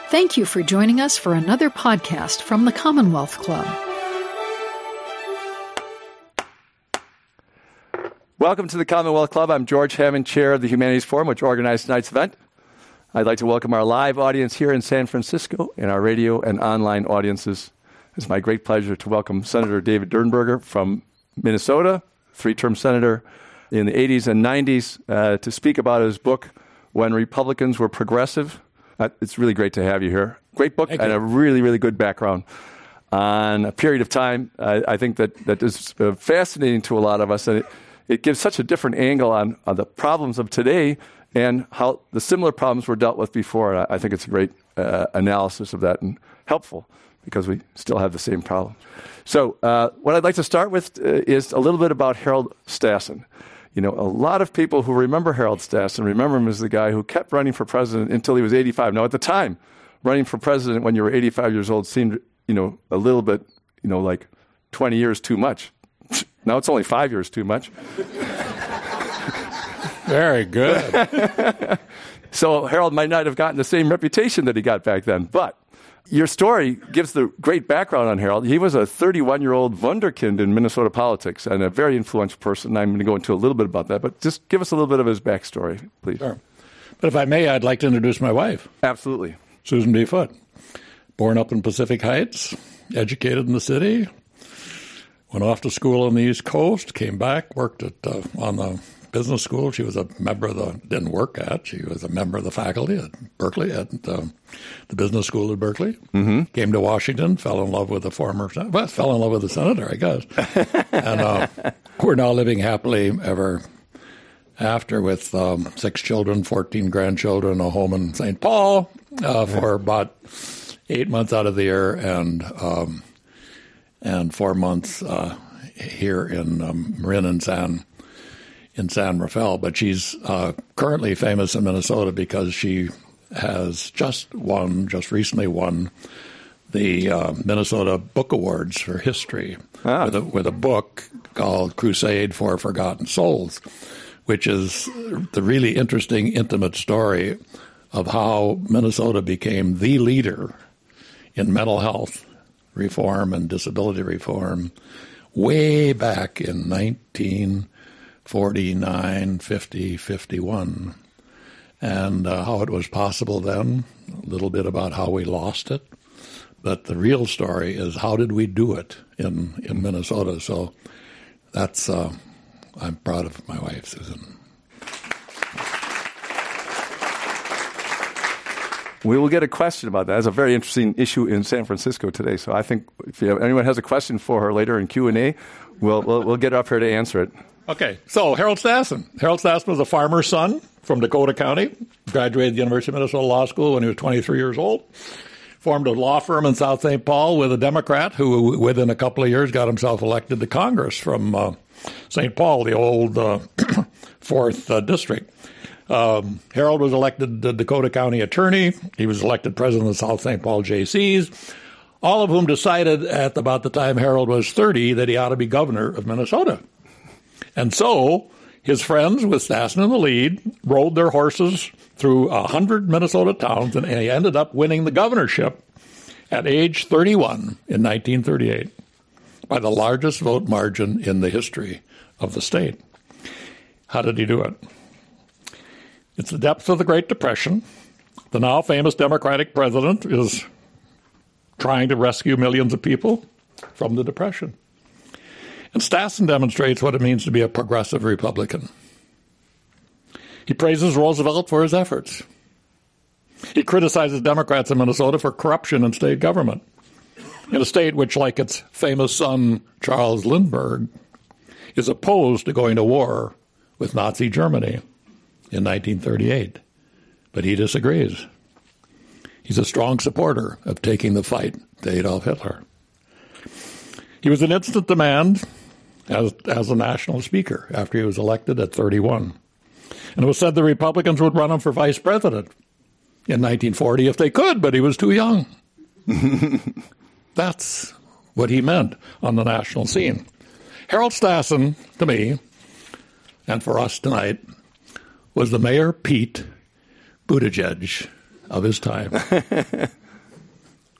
Thank you for joining us for another podcast from the Commonwealth Club. Welcome to the Commonwealth Club. I'm George Hammond, Chair of the Humanities Forum, which organized tonight's event. I'd like to welcome our live audience here in San Francisco and our radio and online audiences. It's my great pleasure to welcome Senator David Durenberger from Minnesota, three-term senator in the 80s and 90s, to speak about his book, When Republicans Were Progressive. It's really great to have you here. Great book and a really, really good background on a period of time. I think that is fascinating to a lot of us, and it gives such a different angle on the problems of today and how the similar problems were dealt with before. And I think it's a great analysis of that and helpful because we still have the same problem. So what I'd like to start with is a little bit about Harold Stassen. You know, a lot of people who remember Harold Stassen remember him as the guy who kept running for president until he was 85. Now, at the time, running for president when you were 85 years old seemed, a little bit, like 20 years too much. Now it's only 5 years too much. Very good. So Harold might not have gotten the same reputation that he got back then, but your story gives the great background on Harold. He was a 31-year-old wunderkind in Minnesota politics and a very influential person. I'm going to go into a little bit about that, but just give us a little bit of his backstory, please. Sure. But if I may, I'd like to introduce my wife. Absolutely. Susan B. Foote. Born up in Pacific Heights, educated in the city, went off to school on the East Coast, came back, worked on the business school. She was a member of she was a member of the faculty at Berkeley, at the business school at Berkeley. Mm-hmm. Came to Washington, fell in love with the senator, I guess. And we're now living happily ever after with 6 children, 14 grandchildren, a home in St. Paul for about 8 months out of the year, and 4 months here in Marin in San Rafael. But she's currently famous in Minnesota because she has just recently won the Minnesota Book Awards for history with a book called Crusade for Forgotten Souls, which is the really interesting, intimate story of how Minnesota became the leader in mental health reform and disability reform way back in 1949, 50, 51. And how it was possible then, a little bit about how we lost it. But the real story is how did we do it in Minnesota. So that's, I'm proud of my wife, Susan. We will get a question about that. It's a very interesting issue in San Francisco today. So I think if anyone has a question for her later in Q&A, we'll get up here to answer it. Okay, so Harold Stassen. Harold Stassen was a farmer's son from Dakota County. Graduated the University of Minnesota Law School when he was 23 years old. Formed a law firm in South St. Paul with a Democrat who, within a couple of years, got himself elected to Congress from St. Paul, the old 4th district. Harold was elected the Dakota County attorney. He was elected president of the South St. Paul Jaycees, all of whom decided at about the time Harold was 30 that he ought to be governor of Minnesota. And so his friends, with Stassen in the lead, rode their horses through 100 Minnesota towns, and he ended up winning the governorship at age 31 in 1938 by the largest vote margin in the history of the state. How did he do it? It's the depths of the Great Depression. The now famous Democratic president is trying to rescue millions of people from the Depression. And Stassen demonstrates what it means to be a progressive Republican. He praises Roosevelt for his efforts. He criticizes Democrats in Minnesota for corruption in state government, in a state which, like its famous son, Charles Lindbergh, is opposed to going to war with Nazi Germany in 1938. But he disagrees. He's a strong supporter of taking the fight to Adolf Hitler. He was in instant demand as a national speaker after he was elected at 31. And it was said the Republicans would run him for vice president in 1940 if they could, but he was too young. That's what he meant on the national scene. Harold Stassen, to me, and for us tonight, was the Mayor Pete Buttigieg of his time.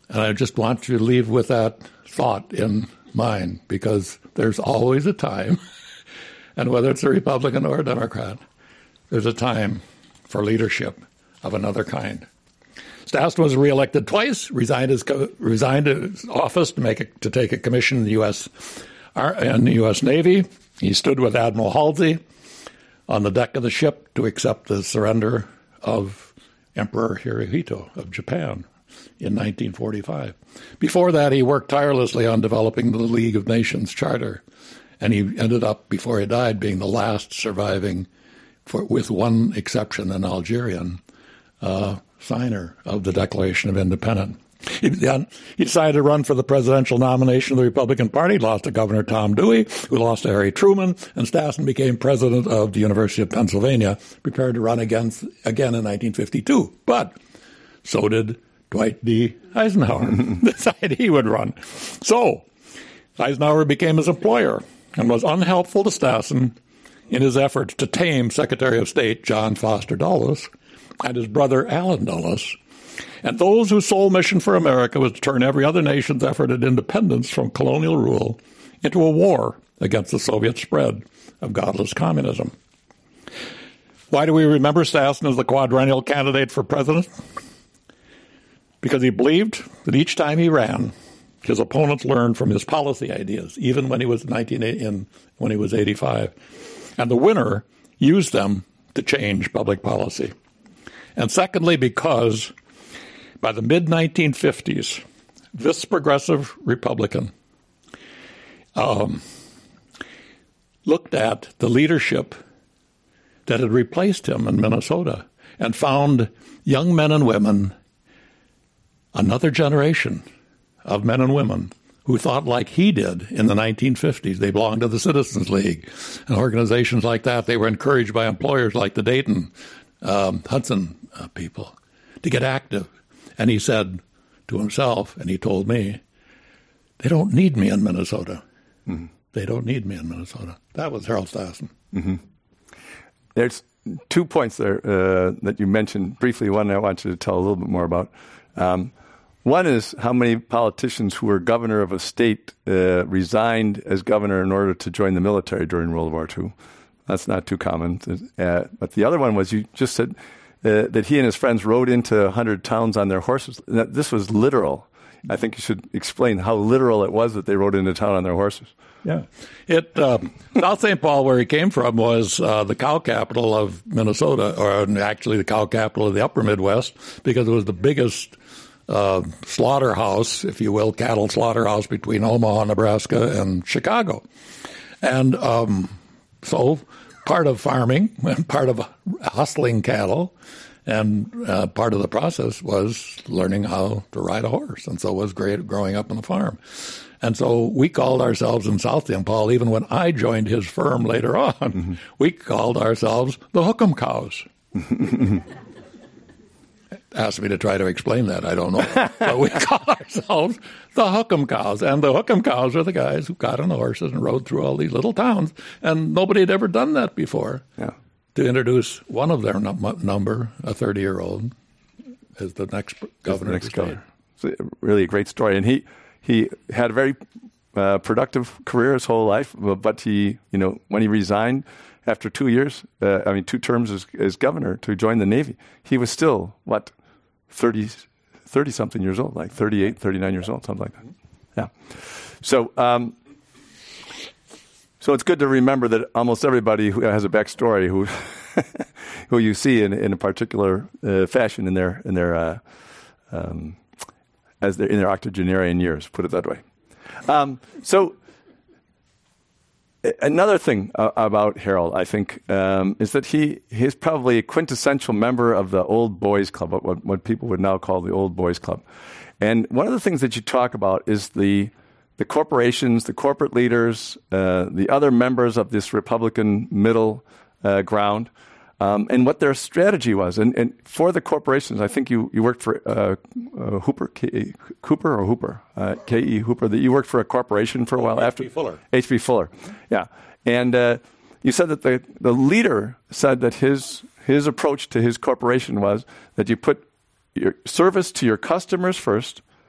And I just want you to leave with that thought in mind, because there's always a time, and whether it's a Republican or a Democrat, there's a time for leadership of another kind. Stassen was reelected twice, resigned his office to take a commission in the U.S. Navy. He stood with Admiral Halsey on the deck of the ship to accept the surrender of Emperor Hirohito of Japan in 1945. Before that, he worked tirelessly on developing the League of Nations Charter, and he ended up, before he died, being the last surviving, with one exception, an Algerian, signer of the Declaration of Independence. He decided to run for the presidential nomination of the Republican Party, lost to Governor Tom Dewey, who lost to Harry Truman, and Stassen became president of the University of Pennsylvania, prepared to run again in 1952. But so did Dwight D. Eisenhower, decided he would run. So Eisenhower became his employer and was unhelpful to Stassen in his efforts to tame Secretary of State John Foster Dulles and his brother Allen Dulles, and those whose sole mission for America was to turn every other nation's effort at independence from colonial rule into a war against the Soviet spread of godless communism. Why do we remember Stassen as the quadrennial candidate for president? Because he believed that each time he ran, his opponents learned from his policy ideas, even when he was 85, and the winner used them to change public policy. And secondly, because by the mid-1950s, this progressive Republican looked at the leadership that had replaced him in Minnesota and found young men and women, another generation of men and women who thought like he did in the 1950s. They belonged to the Citizens League and organizations like that. They were encouraged by employers like the Dayton Hudson people to get active. And he said to himself, and he told me, they don't need me in Minnesota. Mm-hmm. They don't need me in Minnesota. That was Harold Stassen. Mm-hmm. There's 2 points there that you mentioned briefly. One I want you to tell a little bit more about. One is how many politicians who were governor of a state resigned as governor in order to join the military during World War II. That's not too common. But the other one was, you just said that he and his friends rode into 100 towns on their horses. This was literal. I think you should explain how literal it was that they rode into town on their horses. Yeah. South St. Paul, where he came from, was the cow capital of Minnesota, or actually the cow capital of the upper Midwest, because it was the biggest slaughterhouse, if you will, cattle slaughterhouse between Omaha, Nebraska, and Chicago. And so part of farming and part of hustling cattle and part of the process was learning how to ride a horse. And so was great growing up on the farm. And so we called ourselves in South St. Paul, even when I joined his firm later on, mm-hmm. we called ourselves the Hook'em Cows. Asked me to try to explain that. I don't know. So we call ourselves the Hook'em Cows. And the Hook'em Cows are the guys who got on the horses and rode through all these little towns. And nobody had ever done that before. Yeah. To introduce one of their number, a 30-year-old, as the next governor of the state. It's really a great story. And he had a very productive career his whole life. But he, when he resigned after 2 years, 2 terms as governor to join the Navy, he was still, 30-something years old, like 38, 39 years old, something like that. Yeah. So it's good to remember that almost everybody who has a backstory who who you see in a particular fashion in their octogenarian years, put it that way. So another thing about Harold, I think, is that he's probably a quintessential member of the old boys club, what people would now call the old boys club. And one of the things that you talk about is the corporations, the corporate leaders, the other members of this Republican middle ground, and what their strategy was. And for the corporations, I think you worked for Hooper, Cooper or Hooper, K.E. Hooper, that you worked for a corporation for a while after. H.B. Fuller, yeah. And you said that the leader said that his approach to his corporation was that you put your service to your customers first,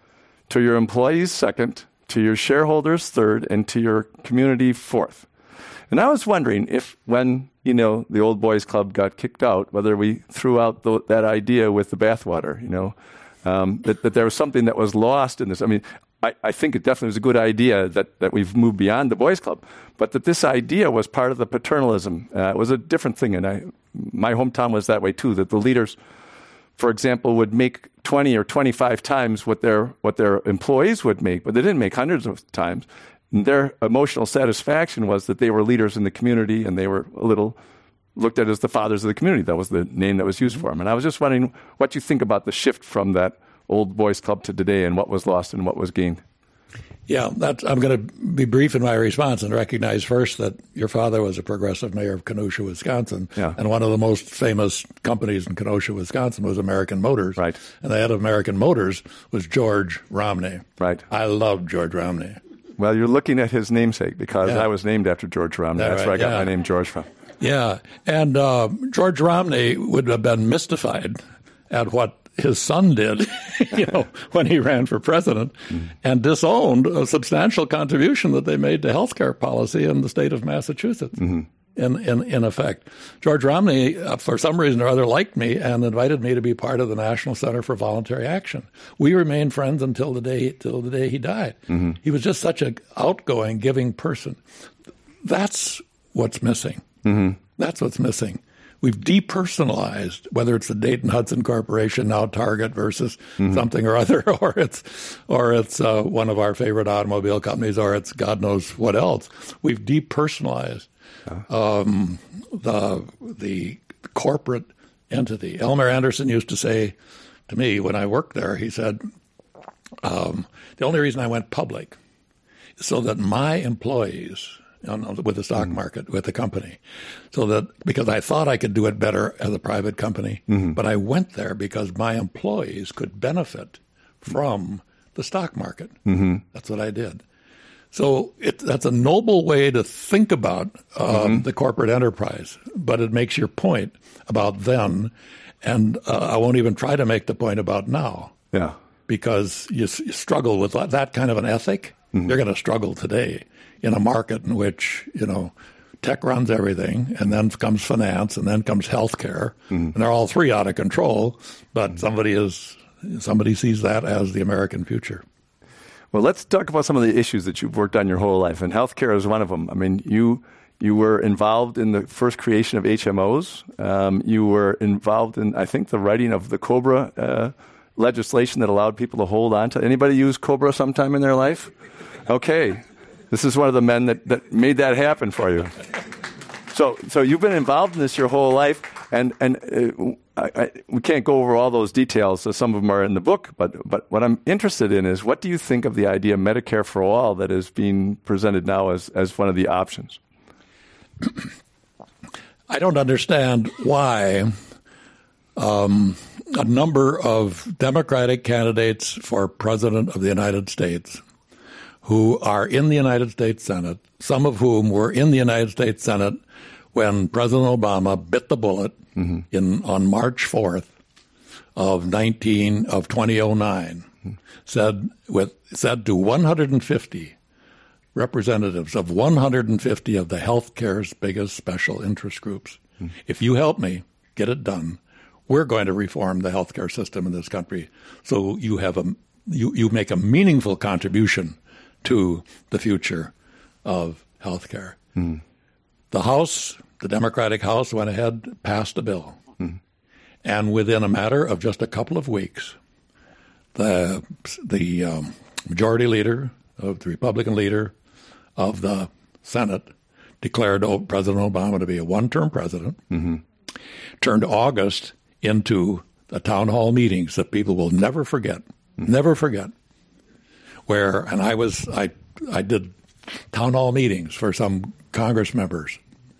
to your employees second, to your shareholders third, and to your community fourth. And I was wondering if when, the Old Boys Club got kicked out, whether we threw out that idea with the bathwater, that there was something that was lost in this. I mean, I think it definitely was a good idea that we've moved beyond the Boys Club, but that this idea was part of the paternalism. It was a different thing, and my hometown was that way too, that the leaders, for example, would make 20 or 25 times what their employees would make, but they didn't make hundreds of times. And their emotional satisfaction was that they were leaders in the community, and they were a little looked at as the fathers of the community. That was the name that was used for them. And I was just wondering what you think about the shift from that Old Boys Club to today, and what was lost and what was gained. Yeah, I'm going to be brief in my response and recognize first that your father was a progressive mayor of Kenosha, Wisconsin, and one of the most famous companies in Kenosha, Wisconsin was American Motors. Right. And the head of American Motors was George Romney. Right. I love George Romney. Well, you're looking at his namesake because I was named after George Romney. That's where I got my name George from. Yeah, and George Romney would have been mystified at what his son did, when he ran for president, and disowned a substantial contribution that they made to healthcare policy in the state of Massachusetts. In effect, George Romney, for some reason or other, liked me and invited me to be part of the National Center for Voluntary Action. We remained friends until the day he died. He was just such an outgoing, giving person. That's what's missing. That's what's missing. We've depersonalized, whether it's the Dayton Hudson Corporation, now Target versus something or other, or it's one of our favorite automobile companies, or it's God knows what else. We've depersonalized the corporate entity. Elmer Anderson used to say to me when I worked there, he said, the only reason I went public is so that my employees, with the stock market, with the company, because I thought I could do it better as a private company, but I went there because my employees could benefit from the stock market. That's what I did. So that's a noble way to think about the corporate enterprise, but it makes your point about then, and I won't even try to make the point about now. Yeah, because you struggle with that kind of an ethic. You're going to struggle today in a market in which, tech runs everything, and then comes finance, and then comes healthcare, and they're all three out of control, but somebody sees that as the American future. Well, let's talk about some of the issues that you've worked on your whole life, and healthcare is one of them. I mean, you were involved in the first creation of HMOs. You were involved in, I think, the writing of the COBRA legislation that allowed people to hold on to. Anybody use COBRA sometime in their life? Okay. This is one of the men that made that happen for you. So you've been involved in this your whole life, and we can't go over all those details. So some of them are in the book, but what I'm interested in is, what do you think of the idea of Medicare for all that is being presented now as one of the options? I don't understand why a number of Democratic candidates for President of the United States who are in the United States Senate, some of whom were in the United States Senate when President Obama bit the bullet on March 4th of 2009, said to 150 representatives of 150 of the healthcare's biggest special interest groups, if you help me get it done, we're going to reform the healthcare system in this country so you have you make a meaningful contribution to the future of healthcare. The House, the Democratic House, went ahead, passed a bill. And within a matter of just a couple of weeks, the majority leader, the Republican leader of the Senate, declared President Obama to be a one-term president, turned August into the town hall meetings that people will never forget, and I did town hall meetings for some Congress members,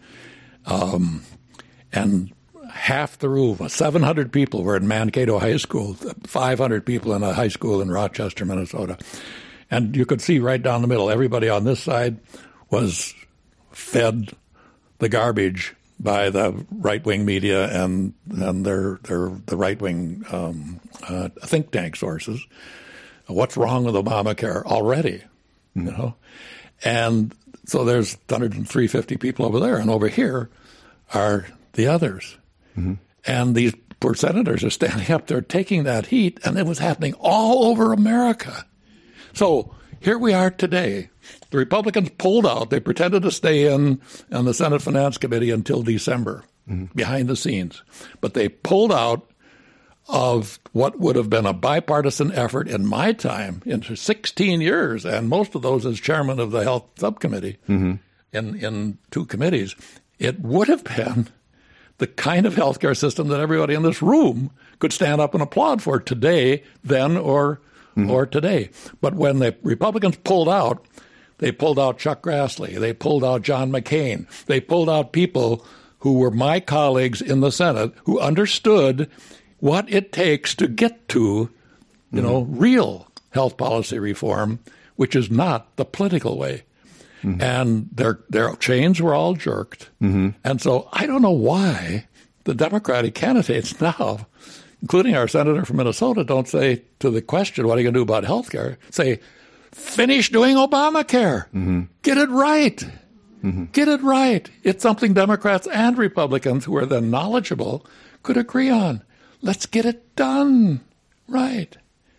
and half the room, 700 people, were in Mankato High School, 500 people in a high school in Rochester, Minnesota, and you could see right down the middle, everybody on this side was fed the garbage by the right-wing media and the right-wing think tank sources. what's wrong with Obamacare already, you know? And so there's 350 people over there, and over here are the others. And these poor senators are standing up there taking that heat, and it was happening all over America. So here we are today. The Republicans pulled out. They pretended to stay in on the Senate Finance Committee until December, behind the scenes. But they pulled out of what would have been a bipartisan effort in my time, into 16 years, and most of those as chairman of the Health Subcommittee in two committees. It would have been the kind of healthcare system that everybody in this room could stand up and applaud for today, then, or today. But when the Republicans pulled out, they pulled out Chuck Grassley. They pulled out John McCain. They pulled out people who were my colleagues in the Senate who understood what it takes to get to, real health policy reform, which is not the political way. And their chains were all jerked. And so I don't know why the Democratic candidates now, including our senator from Minnesota, don't say to the question, what are you going to do about health care? Say, finish doing Obamacare. Get it right. Get it right. It's something Democrats and Republicans who are then knowledgeable could agree on. Let's get it done right.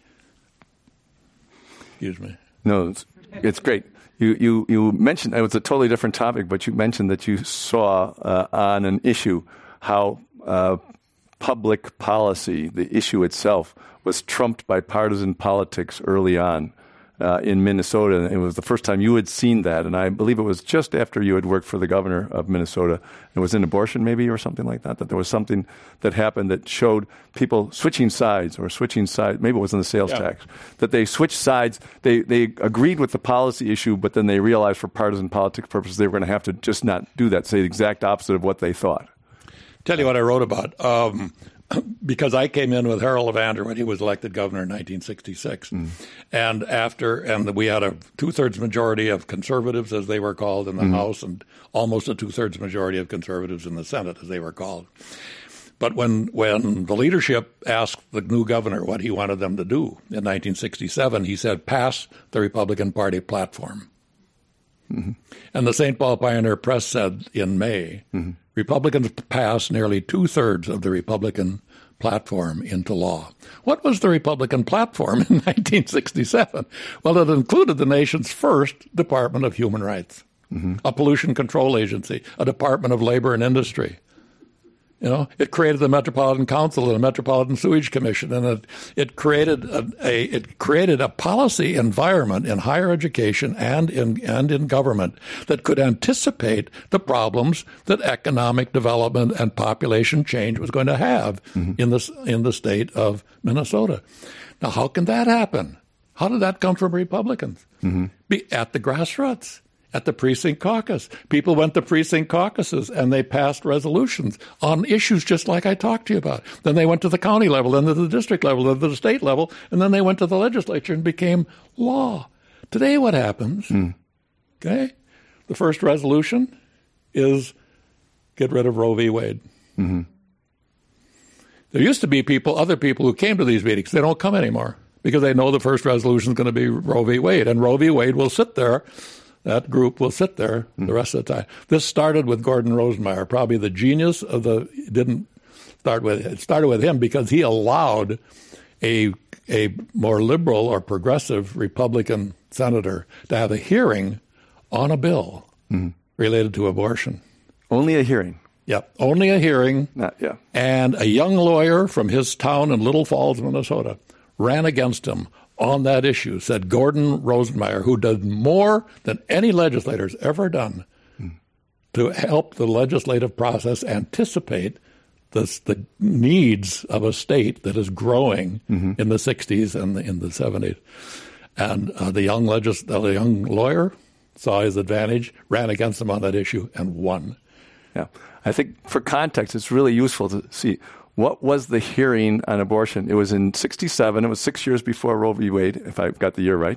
Excuse me. No, it's great. You mentioned, it was a totally different topic, but you mentioned that you saw on an issue how public policy, the issue itself, was trumped by partisan politics early on in Minnesota. It was the first time you had seen that, and I believe it was just after you had worked for the governor of Minnesota. It was in abortion maybe or something like that there was something that happened that showed people switching sides, maybe it was in the sales tax, that they switched sides. They agreed with the policy issue, but then they realized for partisan politics purposes they were going to have to just not do that, say the exact opposite of what they thought. Tell you what I wrote about. Because I came in with Harold Evander when he was elected governor in 1966. And we had a two-thirds majority of conservatives, as they were called, in the House, and almost a two-thirds majority of conservatives in the Senate, as they were called. But when the leadership asked the new governor what he wanted them to do in 1967, he said, pass the Republican Party platform. And the St. Paul Pioneer Press said in May, Republicans passed nearly two-thirds of the Republican platform into law. What was the Republican platform in 1967? Well, it included the nation's first Department of Human Rights, a pollution control agency, a Department of Labor and Industry. It created the Metropolitan Council and the Metropolitan Sewage Commission, and it created a policy environment in higher education and in government that could anticipate the problems that economic development and population change was going to have in the state of Minnesota. Now, how can that happen? How did that come from Republicans? Be at the grassroots. At the precinct caucus. People went to precinct caucuses and they passed resolutions on issues just like I talked to you about. Then they went to the county level, then to the district level, then to the state level, and then they went to the legislature and became law. Today what happens, okay, the first resolution is get rid of Roe v. Wade. There used to be other people who came to these meetings. They don't come anymore because they know the first resolution is going to be Roe v. Wade, and Roe v. Wade will sit there. That group will sit there the rest of the time. This started with Gordon Rosenmeyer, probably the genius of it started with him because he allowed a more liberal or progressive Republican senator to have a hearing on a bill related to abortion. Only a hearing. Yep, only a hearing. And a young lawyer from his town in Little Falls, Minnesota, ran against him on that issue, said Gordon Rosenmeyer, who did more than any legislator's ever done to help the legislative process anticipate the needs of a state that is growing in the 60s and in the 70s. And the young lawyer saw his advantage, ran against him on that issue, and won. Yeah. I think for context, it's really useful to see what was the hearing on abortion. It was in 1967. It was 6 years before Roe v. Wade, if I've got the year right.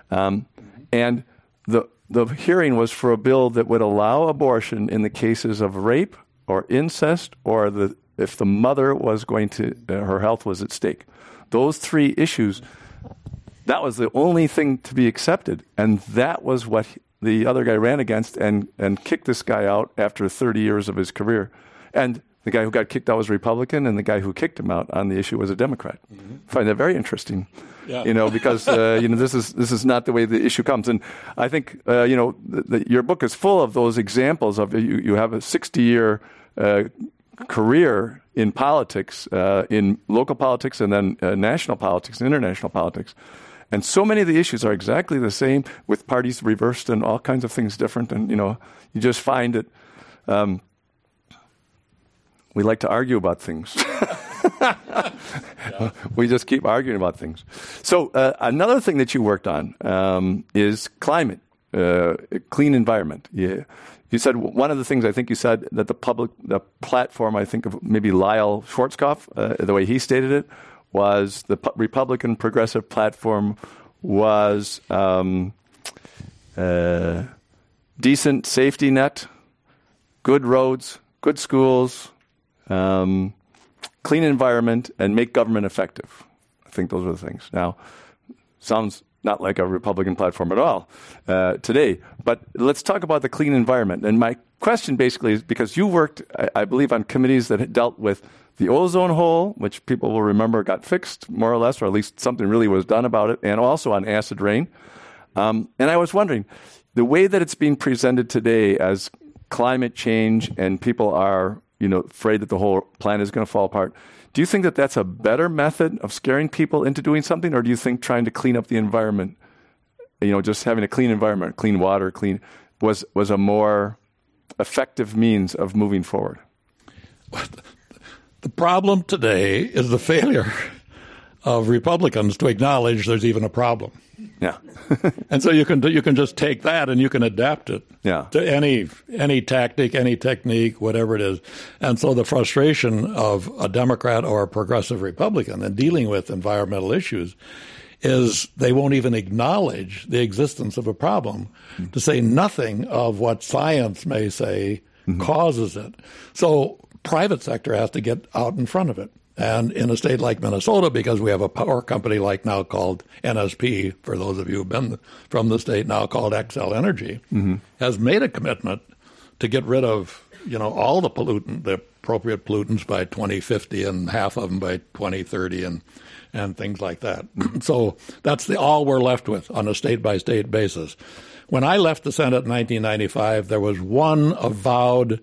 And the hearing was for a bill that would allow abortion in the cases of rape or incest or if the mother was going to, her health was at stake. Those three issues, that was the only thing to be accepted. And that was what the other guy ran against and kicked this guy out after 30 years of his career. And the guy who got kicked out was a Republican, and the guy who kicked him out on the issue was a Democrat. Mm-hmm. I find that very interesting, because this is not the way the issue comes. And I think your book is full of those examples of you have a 60-year career in politics, in local politics, and then national politics, and international politics. And so many of the issues are exactly the same, with parties reversed and all kinds of things different. And you just find it. We like to argue about things. We just keep arguing about things. So another thing that you worked on is climate, clean environment. Yeah. You said one of the things I think you said that the platform, I think of maybe Lyle Schwarzkopf, the way he stated it, was the Republican Progressive Platform was decent safety net, good roads, good schools, clean environment, and make government effective. I think those are the things. Now, sounds not like a Republican platform at all today. But let's talk about the clean environment. And my question basically is, because you worked, I believe, on committees that had dealt with the ozone hole, which people will remember got fixed, more or less, or at least something really was done about it, and also on acid rain. And I was wondering, the way that it's being presented today as climate change and people are afraid that the whole planet is going to fall apart, do you think that that's a better method of scaring people into doing something, or do you think trying to clean up the environment, just having a clean environment, clean water, was a more effective means of moving forward? The problem today is the failure of Republicans to acknowledge there's even a problem. Yeah. And so you can just take that and you can adapt it to any tactic, any technique, whatever it is. And so the frustration of a Democrat or a progressive Republican in dealing with environmental issues is they won't even acknowledge the existence of a problem, to say nothing of what science may say causes it. So private sector has to get out in front of it. And in a state like Minnesota, because we have a power company like now called NSP, for those of you who've been from the state, now called Xcel Energy, has made a commitment to get rid of, all the appropriate pollutants by 2050 and half of them by 2030 and things like that. So that's all we're left with on a state-by-state basis. When I left the Senate in 1995, there was one avowed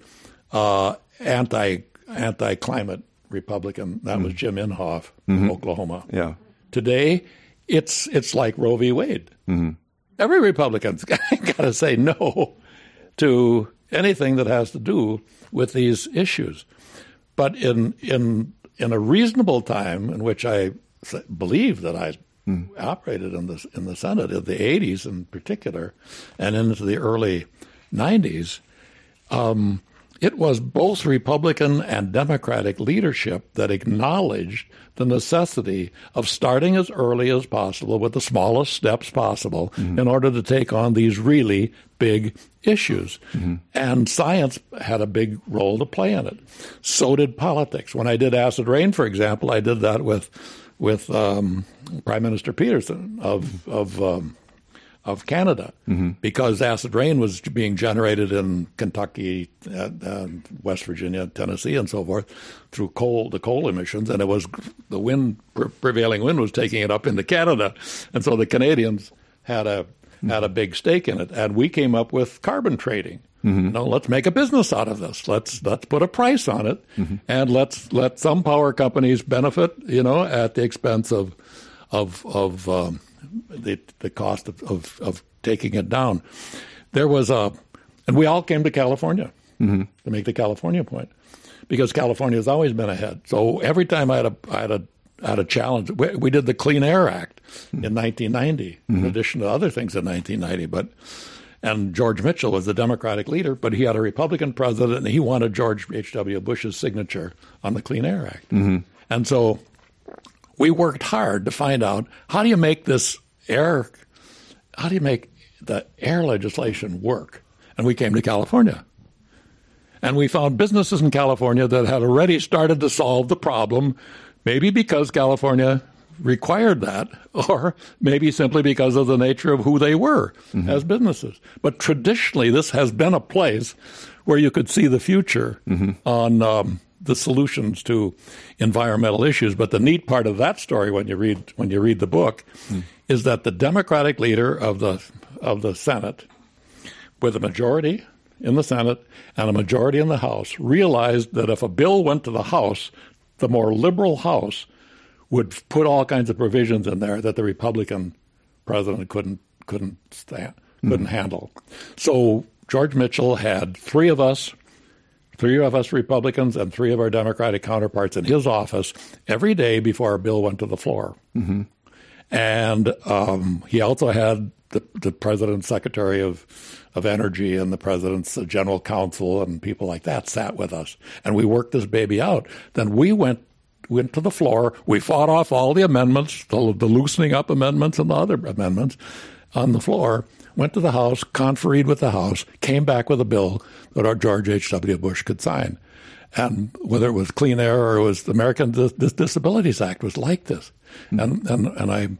anti-climate Republican. That was Jim Inhofe from Oklahoma. Yeah. Today, it's like Roe v. Wade. Every Republican's got to say no to anything that has to do with these issues. But in a reasonable time in which I believe that I operated in the Senate in the 80s in particular, and into the early 90s, it was both Republican and Democratic leadership that acknowledged the necessity of starting as early as possible with the smallest steps possible in order to take on these really big issues. And science had a big role to play in it. So did politics. When I did acid rain, for example, I did that with Prime Minister Peterson of Canada, because acid rain was being generated in Kentucky, West Virginia, Tennessee, and so forth through the coal emissions, and it was the prevailing wind was taking it up into Canada, and so the Canadians had a big stake in it, and we came up with carbon trading. Let's make a business out of this. Let's put a price on it, and let's let some power companies benefit, at the expense of the cost of taking it down. There was and we all came to California to make the California point, because California has always been ahead. So every time I had a challenge, we did the Clean Air Act in 1990, in addition to other things in 1990. And George Mitchell was the Democratic leader, but he had a Republican president, and he wanted George H.W. Bush's signature on the Clean Air Act. And so we worked hard to find out, how do you make the air legislation work? And we came to California. And we found businesses in California that had already started to solve the problem, maybe because California required that, or maybe simply because of the nature of who they were as businesses. But traditionally, this has been a place where you could see the future on the solutions to environmental issues. But the neat part of that story, when you read the book, is that the Democratic leader of the Senate, with a majority in the Senate and a majority in the House, realized that if a bill went to the House, the more liberal House would put all kinds of provisions in there that the Republican president couldn't handle. So George Mitchell had three of us Republicans and three of our Democratic counterparts in his office every day before a bill went to the floor. And he also had the president's secretary of energy and the president's general counsel and people like that sat with us. And we worked this baby out. Then we went to the floor. We fought off all the amendments, the loosening up amendments and the other amendments on the floor, went to the House, conferred with the House, came back with a bill that our George H.W. Bush could sign. And whether it was Clean Air or it was the American Disabilities Act was like this. And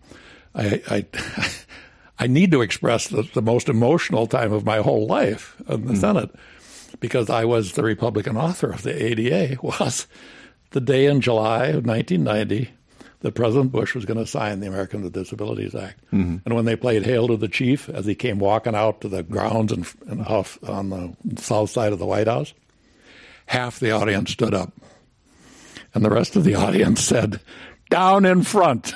I need to express the most emotional time of my whole life in the Senate, because I was the Republican author of the ADA, was the day in July of 1990 that President Bush was going to sign the Americans with Disabilities Act. And when they played Hail to the Chief as he came walking out to the grounds and off on the south side of the White House, half the audience stood up. And the rest of the audience said, "Down in front."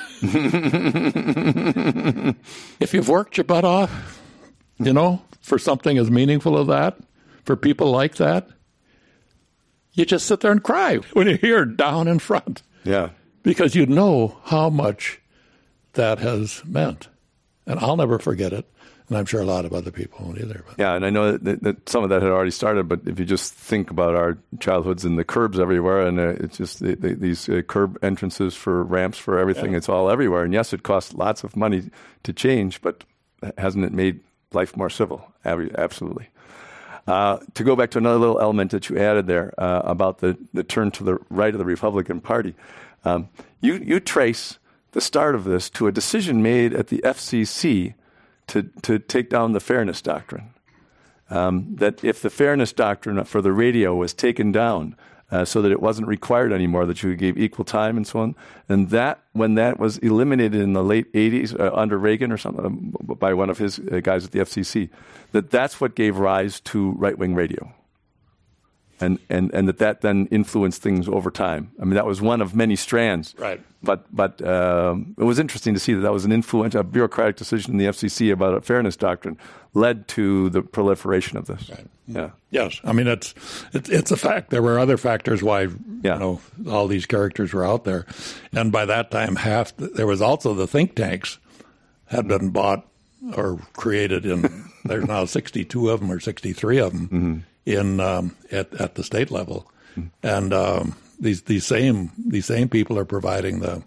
If you've worked your butt off, for something as meaningful as that, for people like that, you just sit there and cry when you hear "down in front." Yeah. Because you know how much that has meant. And I'll never forget it. And I'm sure a lot of other people won't either. But. Yeah, and I know that some of that had already started, but if you just think about our childhoods and the curbs everywhere, and it's just these curb entrances for ramps for everything, it's all everywhere. And yes, it costs lots of money to change, but hasn't it made life more civil? Absolutely. To go back to another little element that you added there about the turn to the right of the Republican Party, you trace the start of this to a decision made at the FCC to take down the fairness doctrine. That if the fairness doctrine for the radio was taken down so that it wasn't required anymore, that you gave equal time and so on, and that when that was eliminated in the late 80s under Reagan or something by one of his guys at the FCC, that's what gave rise to right-wing radio. And that then influenced things over time. I mean, that was one of many strands. Right. But it was interesting to see that was a bureaucratic decision in the FCC about a fairness doctrine led to the proliferation of this. Right. Yeah. Yes. I mean, it's a fact. There were other factors why all these characters were out there, and by that time, there was also the think tanks had been bought or created in. There's now 62 of them or 63 of them. In at the state level, and these same people are providing the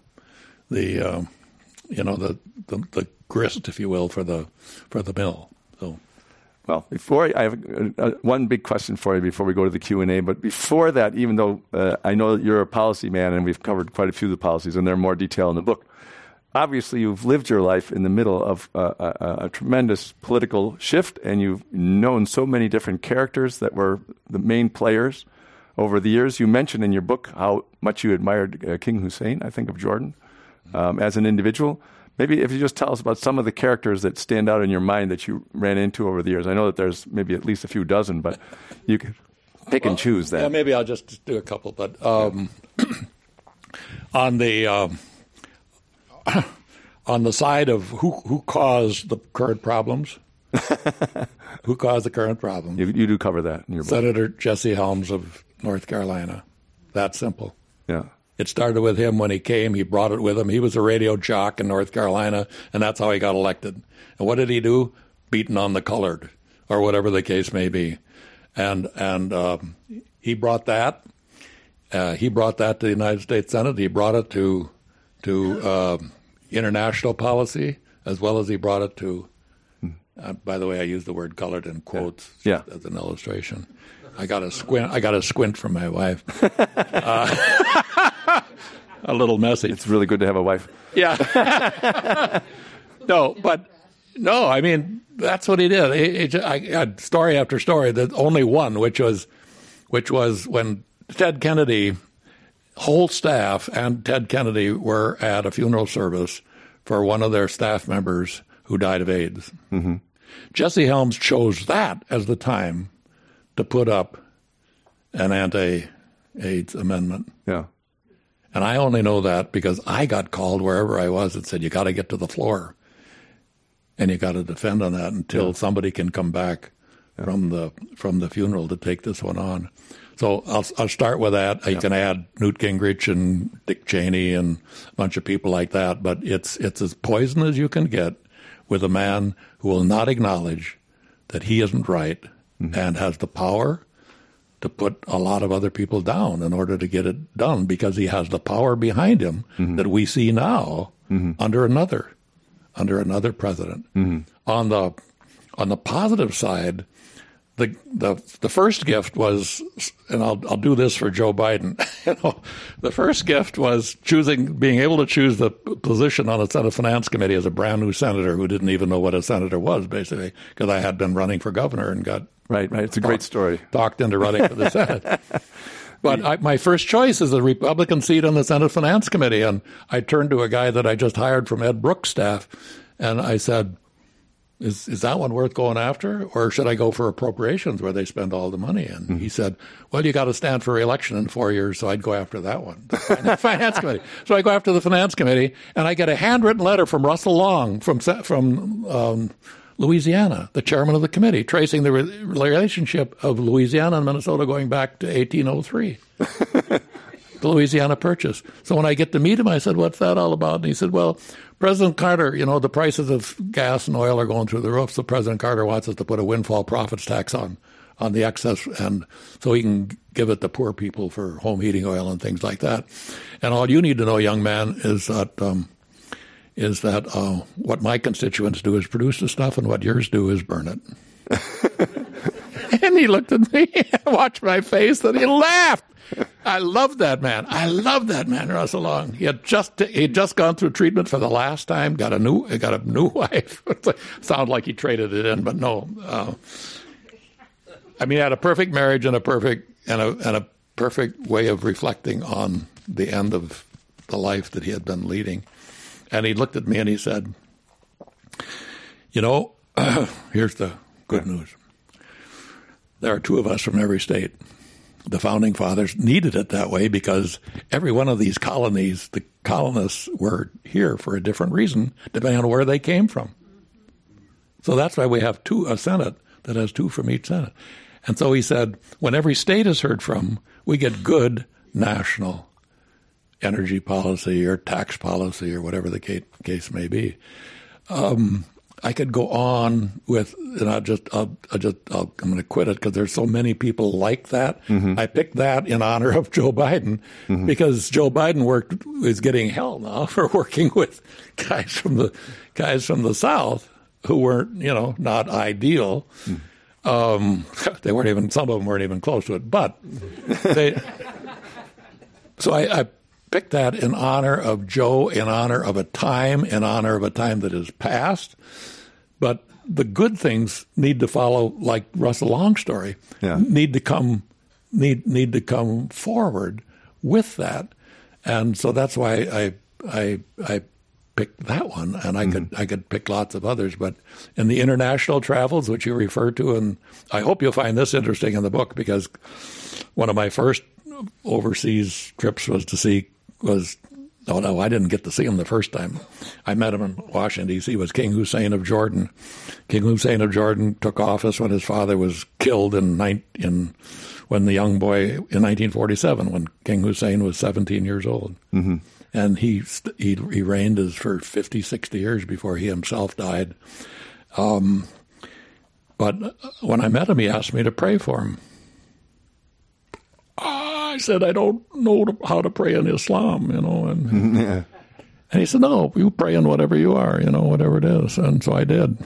grist, if you will, for the mill. So, well, I have one big question for you before we go to the Q&A. But before that, even though I know that you're a policy man, and we've covered quite a few of the policies, and they're more detailed in the book. Obviously, you've lived your life in the middle of a tremendous political shift, and you've known so many different characters that were the main players over the years. You mentioned in your book how much you admired King Hussein, I think, of Jordan, as an individual. Maybe if you just tell us about some of the characters that stand out in your mind that you ran into over the years. I know that there's maybe at least a few dozen, but you could pick and choose that. Yeah, maybe I'll just do a couple. But on the side of who caused the current problems, who caused the current problems. You do cover that in your book. Senator Jesse Helms of North Carolina. That simple. Yeah. It started with him when he came. He brought it with him. He was a radio jock in North Carolina, and that's how he got elected. And what did he do? Beating on the colored, or whatever the case may be. And he brought that. He brought that to the United States Senate. He brought it to international policy, as well as he brought it to, by the way, I use the word colored in quotes as an illustration. I got a squint from my wife. a little message. It's really good to have a wife. Yeah. No, I mean, that's what he did. I had story after story. There's only one, which was when Ted Kennedy, whole staff and Ted Kennedy were at a funeral service for one of their staff members who died of AIDS. Mm-hmm. Jesse Helms chose that as the time to put up an anti-AIDS amendment. Yeah. And I only know that because I got called wherever I was and said, you got to get to the floor. And you got to defend on that until somebody can come back from the funeral to take this one on. So I'll start with that. You can add Newt Gingrich and Dick Cheney and a bunch of people like that. But it's as poison as you can get with a man who will not acknowledge that he isn't right and has the power to put a lot of other people down in order to get it done, because he has the power behind him that we see now under another president. Mm-hmm. On the positive side, the first gift was, and I'll do this for Joe Biden. The first gift was being able to choose the position on the Senate Finance Committee as a brand new senator who didn't even know what a senator was, basically, because I had been running for governor and got right. It's a great story. Talked into running for the Senate. But my first choice is a Republican seat on the Senate Finance Committee. And I turned to a guy that I just hired from Ed Brooks' staff, and I said, is that one worth going after? Or should I go for appropriations where they spend all the money? And he said, well, you got to stand for re-election in 4 years, so I'd go after that one, the Finance Committee. So I go after the Finance Committee, and I get a handwritten letter from Russell Long from Louisiana, the chairman of the committee, tracing the relationship of Louisiana and Minnesota going back to 1803, the Louisiana Purchase. So when I get to meet him, I said, what's that all about? And he said, well, President Carter, the prices of gas and oil are going through the roof, so President Carter wants us to put a windfall profits tax on the excess, and so he can give it to poor people for home heating oil and things like that. And all you need to know, young man, is that what my constituents do is produce the stuff, and what yours do is burn it. And he looked at me and watched my face, and he laughed. I love that man. Russell Long. He'd just gone through treatment for the last time, got a new wife. Sound like he traded it in, but no. He had a perfect marriage and a perfect way of reflecting on the end of the life that he had been leading. And he looked at me and he said, here's the good news. There are two of us from every state. The founding fathers needed it that way because every one of these colonies, the colonists were here for a different reason, depending on where they came from. So that's why we have a Senate that has two from each Senate. And so he said, when every state is heard from, we get good national energy policy or tax policy or whatever the case may be. I could go on with, and I'm going to quit it because there's so many people like that. Mm-hmm. I picked that in honor of Joe Biden because Joe Biden is getting hell now for working with guys from the South who weren't, not ideal. They weren't even, some of them weren't even close to it, but so I picked that in honor of Joe, in honor of a time that is past. But the good things need to follow, like Russell Long's story, need to come forward with that. And so that's why I picked that one, and I could pick lots of others. But in the international travels, which you refer to, and I hope you'll find this interesting in the book, because one of my first overseas trips I didn't get to see him the first time. I met him in Washington, D.C. was King Hussein of Jordan. King Hussein of Jordan took office when his father was killed when the young boy in 1947, when King Hussein was 17 years old. Mm-hmm. And he reigned for 50, 60 years before he himself died. But when I met him, he asked me to pray for him. I said, I don't know how to pray in Islam, and he said, no, you pray in whatever you are, whatever it is. And so I did.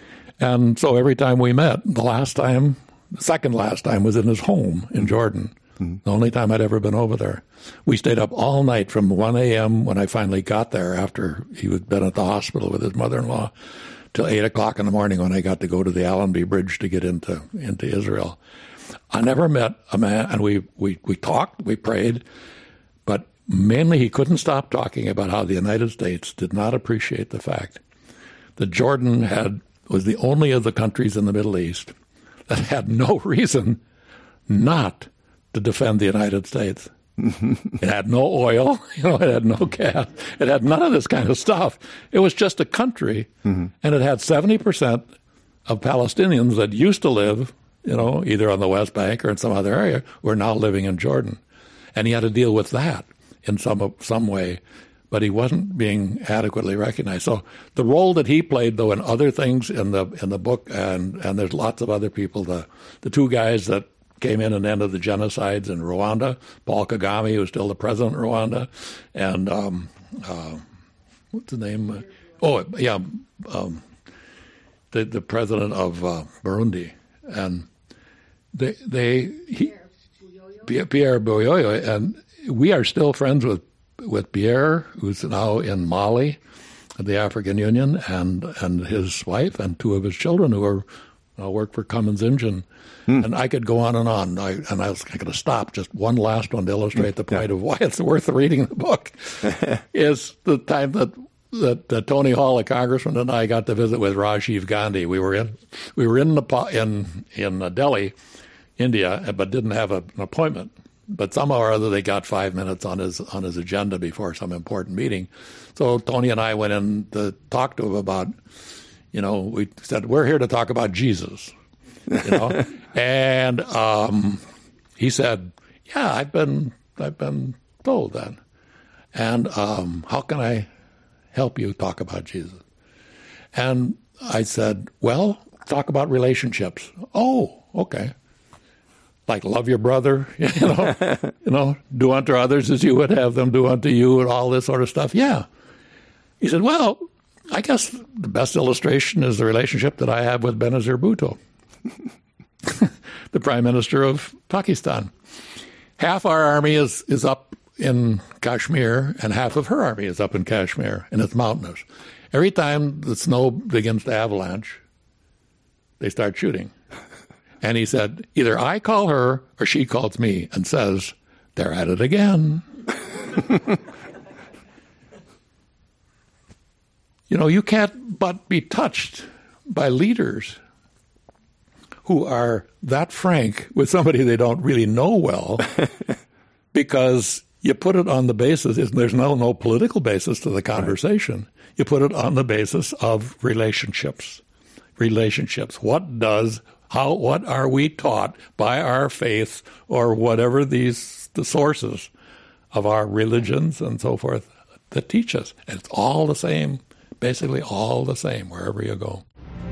And so every time we met, the second last time was in his home in Jordan. The only time I'd ever been over there. We stayed up all night from 1 a.m. when I finally got there after he had been at the hospital with his mother-in-law till 8 o'clock in the morning when I got to go to the Allenby Bridge to get into Israel. I never met a man, and we talked, we prayed, but mainly he couldn't stop talking about how the United States did not appreciate the fact that Jordan was the only of the countries in the Middle East that had no reason not to defend the United States. It had no oil, it had no gas, it had none of this kind of stuff. It was just a country, and it had 70% of Palestinians that used to live, either on the West Bank or in some other area, were now living in Jordan. And he had to deal with that in some way, but he wasn't being adequately recognized. So the role that he played, though, in other things in the book, and there's lots of other people, the two guys that came in and ended the genocides in Rwanda, Paul Kagame, who was still the president of Rwanda, and what's the name? The president of Burundi, and Pierre Buyoya, and we are still friends with Pierre, who's now in Mali, the African Union, and his wife and two of his children who work for Cummins Engine. And I could go on and on. I was going to stop. Just one last one to illustrate the point of why it's worth reading the book is the time that Tony Hall, a congressman, and I got to visit with Rajiv Gandhi. We were in Delhi, India, but didn't have an appointment. But somehow or other they got 5 minutes on his agenda before some important meeting. So Tony and I went in to talk to him about, we said, we're here to talk about Jesus, and he said, yeah, I've been told that. And how can I help you talk about Jesus? And I said, well, talk about relationships. Oh, okay. Like love your brother, do unto others as you would have them do unto you, and all this sort of stuff. Yeah. He said, well, I guess the best illustration is the relationship that I have with Benazir Bhutto, the Prime Minister of Pakistan. Half our army is up in Kashmir, and half of her army is up in Kashmir, and it's mountainous. Every time the snow begins to avalanche, they start shooting. And he said, either I call her or she calls me and says, they're at it again. You can't but be touched by leaders who are that frank with somebody they don't really know well, because you put it on the basis, there's no political basis to the conversation. Right. You put it on the basis of relationships. What are we taught by our faith or whatever the sources of our religions and so forth that teach us? And it's all the same, basically all the same wherever you go.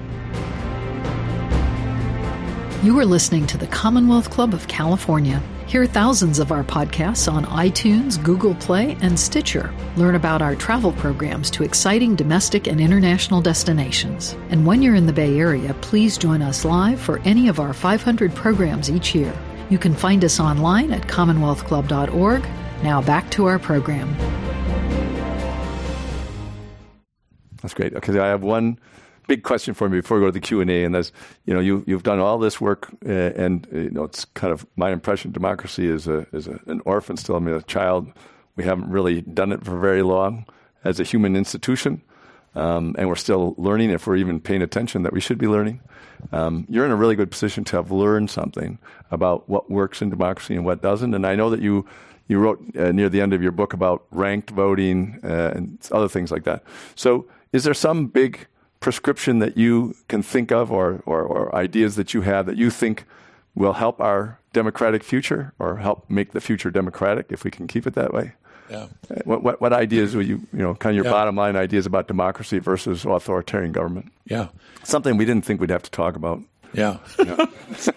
You are listening to the Commonwealth Club of California. Hear thousands of our podcasts on iTunes, Google Play, and Stitcher. Learn about our travel programs to exciting domestic and international destinations. And when you're in the Bay Area, please join us live for any of our 500 programs each year. You can find us online at commonwealthclub.org. Now back to our program. That's great. Okay, I have one big question for me before we go to the Q&A, and that's, you've done all this work, and it's kind of my impression democracy is an orphan still. I mean, a child. We haven't really done it for very long as a human institution, and we're still learning, if we're even paying attention, that we should be learning. You're in a really good position to have learned something about what works in democracy and what doesn't, and I know that you wrote near the end of your book about ranked voting and other things like that. So is there some big prescription that you can think of or ideas that you have that you think will help our democratic future or help make the future democratic, if we can keep it that way? Yeah. What ideas will you kind of your bottom line ideas about democracy versus authoritarian government? Yeah. Something we didn't think we'd have to talk about. Yeah.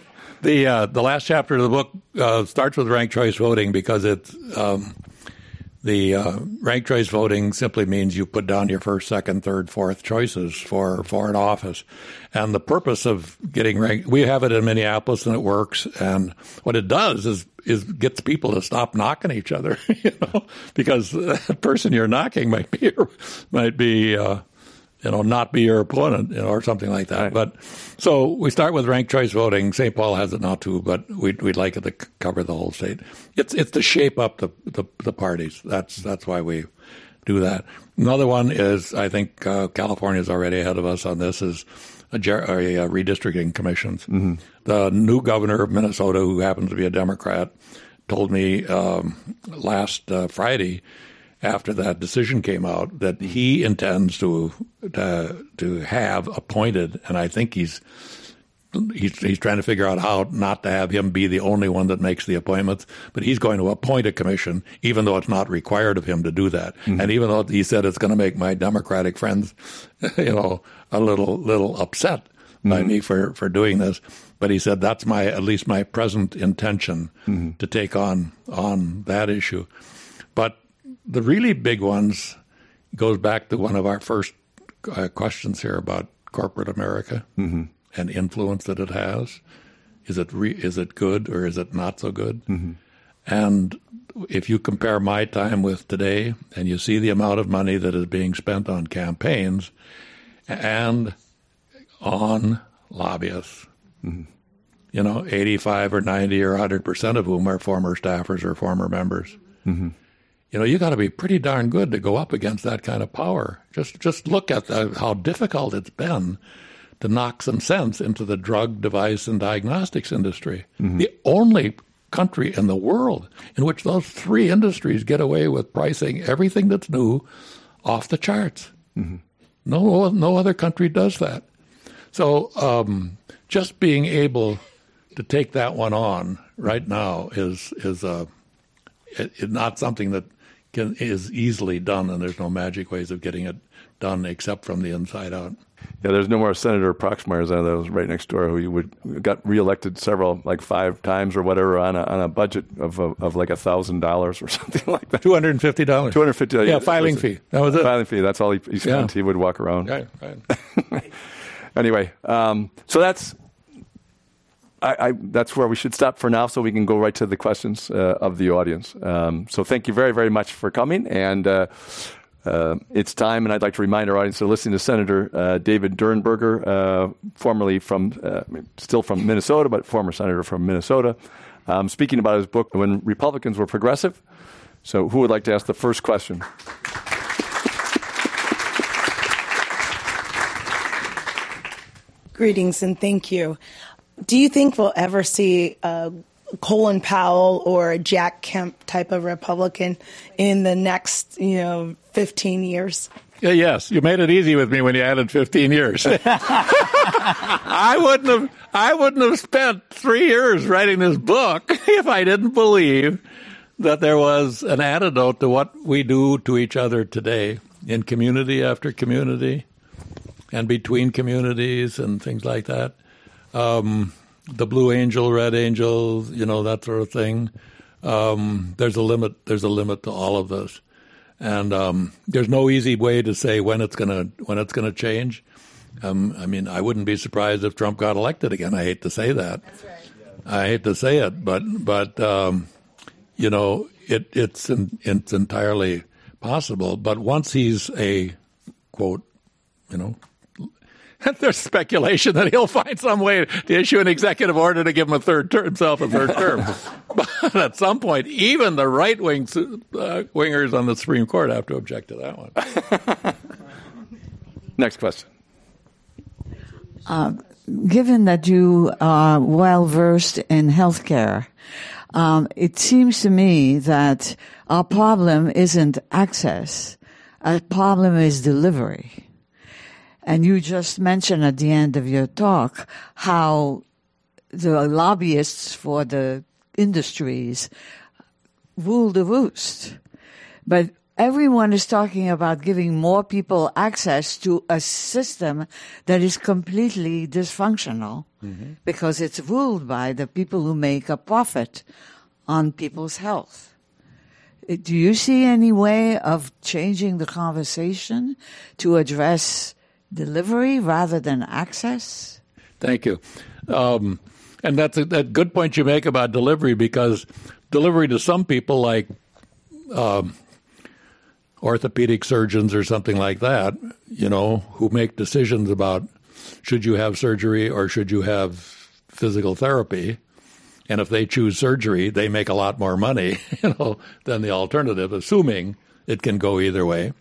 The last chapter of the book starts with ranked choice voting because it's The ranked choice voting simply means you put down your first, second, third, fourth choices for an office. And the purpose of getting ranked, we have it in Minneapolis and it works. And what it does is gets people to stop knocking each other, because the person you're knocking might be not be your opponent, or something like that. Right. But so we start with ranked choice voting. St. Paul has it now too, but we'd like it to cover the whole state. It's to shape up the parties. That's why we do that. Another one is, I think California is already ahead of us on this, is redistricting commissions. Mm-hmm. The new governor of Minnesota, who happens to be a Democrat, told me last Friday, after that decision came out, that he intends to have appointed, and I think he's trying to figure out how not to have him be the only one that makes the appointments, but he's going to appoint a commission, even though it's not required of him to do that. Mm-hmm. And even though he said it's going to make my Democratic friends, a little upset by me for doing this, but he said that's at least my present intention to take on that issue. But the really big ones goes back to one of our first questions here about corporate America and influence that it has. Is it good or is it not so good? Mm-hmm. And if you compare my time with today, and you see the amount of money that is being spent on campaigns and on lobbyists, 85 or 90 or 100% of whom are former staffers or former members. Mm-hmm. You got to be pretty darn good to go up against that kind of power. Just look at how difficult it's been to knock some sense into the drug, device, and diagnostics industry. Mm-hmm. The only country in the world in which those three industries get away with pricing everything that's new off the charts. Mm-hmm. No other country does that. So just being able to take that one on right now is not something that is easily done, and there's no magic ways of getting it done except from the inside out. Yeah, there's no more Senator Proxmire that was right next door, who got reelected 5 times or whatever on a budget of like $1,000 or something like that. $250. $250. Yeah, filing fee. That was it. Filing fee. That's all he spent. Yeah. He would walk around. Right. Anyway, so that's. That's where we should stop for now, so we can go right to the questions of the audience. So thank you very, very much for coming. And it's time, and I'd like to remind our audience, they're listening to Senator David Durenberger, still from Minnesota, but former senator from Minnesota, speaking about his book, When Republicans Were Progressive. So who would like to ask the first question? Greetings and thank you. Do you think we'll ever see a Colin Powell or a Jack Kemp type of Republican in the next, 15 years? Yes, you made it easy with me when you added 15 years. I wouldn't have spent 3 years writing this book if I didn't believe that there was an antidote to what we do to each other today in community after community and between communities and things like that. The Blue Angel, Red Angel, that sort of thing. There's a limit to all of this. And there's no easy way to say when it's gonna change. I wouldn't be surprised if Trump got elected again. I hate to say that. That's right. I hate to say it, but it's entirely possible. But once he's a quote, there's speculation that he'll find some way to issue an executive order to give him himself a third term. But at some point, even the right-wing wingers on the Supreme Court have to object to that one. Next question. Given that you are well-versed in healthcare, it seems to me that our problem isn't access. Our problem is delivery. And you just mentioned at the end of your talk how the lobbyists for the industries rule the roost. But everyone is talking about giving more people access to a system that is completely dysfunctional because it's ruled by the people who make a profit on people's health. do you see any way of changing the conversation to address delivery rather than access? Thank you. And that's a good point you make about delivery, because delivery to some people, like orthopedic surgeons or something like that, who make decisions about should you have surgery or should you have physical therapy. And if they choose surgery, they make a lot more money, than the alternative, assuming it can go either way.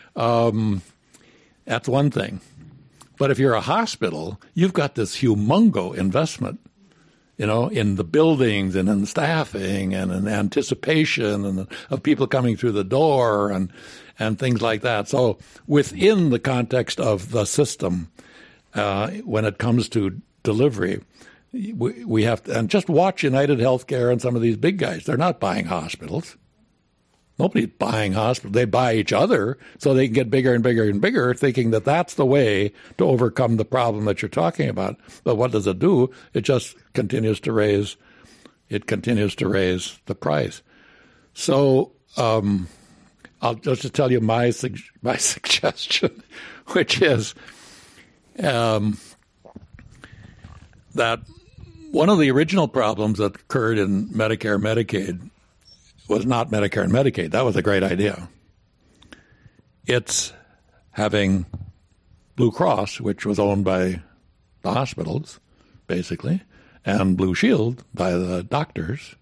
That's one thing. But if you're a hospital, you've got this humongo investment, in the buildings and in the staffing and in anticipation and of people coming through the door and things like that. So within the context of the system, when it comes to delivery, we have to, and just watch United Healthcare and some of these big guys. They're not buying hospitals. Nobody's buying hospitals. They buy each other so they can get bigger and bigger and bigger, thinking that that's the way to overcome the problem that you're talking about. But what does it do? It just continues to raise. It continues to raise the price. So I'll just tell you my suggestion, which is that one of the original problems that occurred in Medicare and Medicaid was not Medicare and Medicaid. That was a great idea. It's having Blue Cross, which was owned by the hospitals, basically, and Blue Shield by the doctors,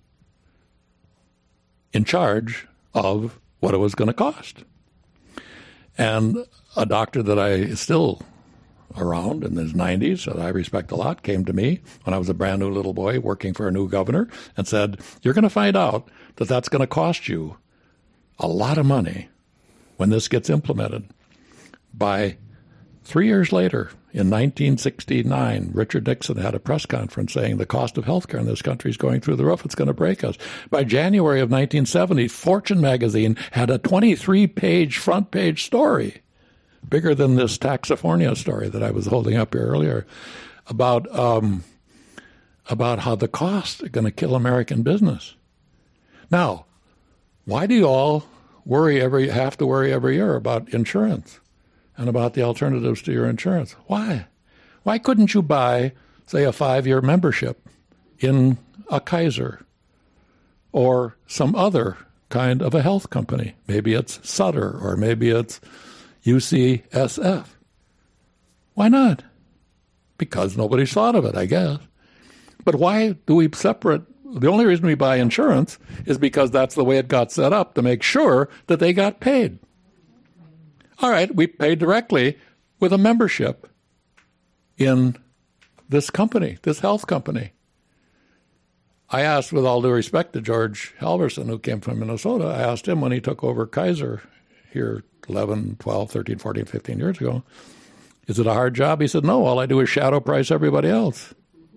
in charge of what it was going to cost. And a doctor that I still around in his 90s, that I respect a lot, came to me when I was a brand new little boy working for a new governor and said, you're going to find out that that's going to cost you a lot of money when this gets implemented. By 3 years later, in 1969, Richard Nixon had a press conference saying the cost of health care in this country is going through the roof. It's going to break us. By January of 1970, Fortune magazine had a 23-page front page story, bigger than this Taxifornia story that I was holding up here earlier, about how the costs are going to kill American business. Now, why do you all have to worry every year about insurance and about the alternatives to your insurance? Why? Why couldn't you buy, say, a 5-year membership in a Kaiser or some other kind of a health company? Maybe it's Sutter or maybe it's UCSF. Why not? Because nobody's thought of it, I guess. But why do we separate? The only reason we buy insurance is because that's the way it got set up, to make sure that they got paid. All right, we pay directly with a membership in this company, this health company. I asked, with all due respect to George Halverson, who came from Minnesota, I asked him when he took over Kaiser here 11, 12, 13, 14, 15 years ago, is it a hard job? He said, no, all I do is shadow price everybody else.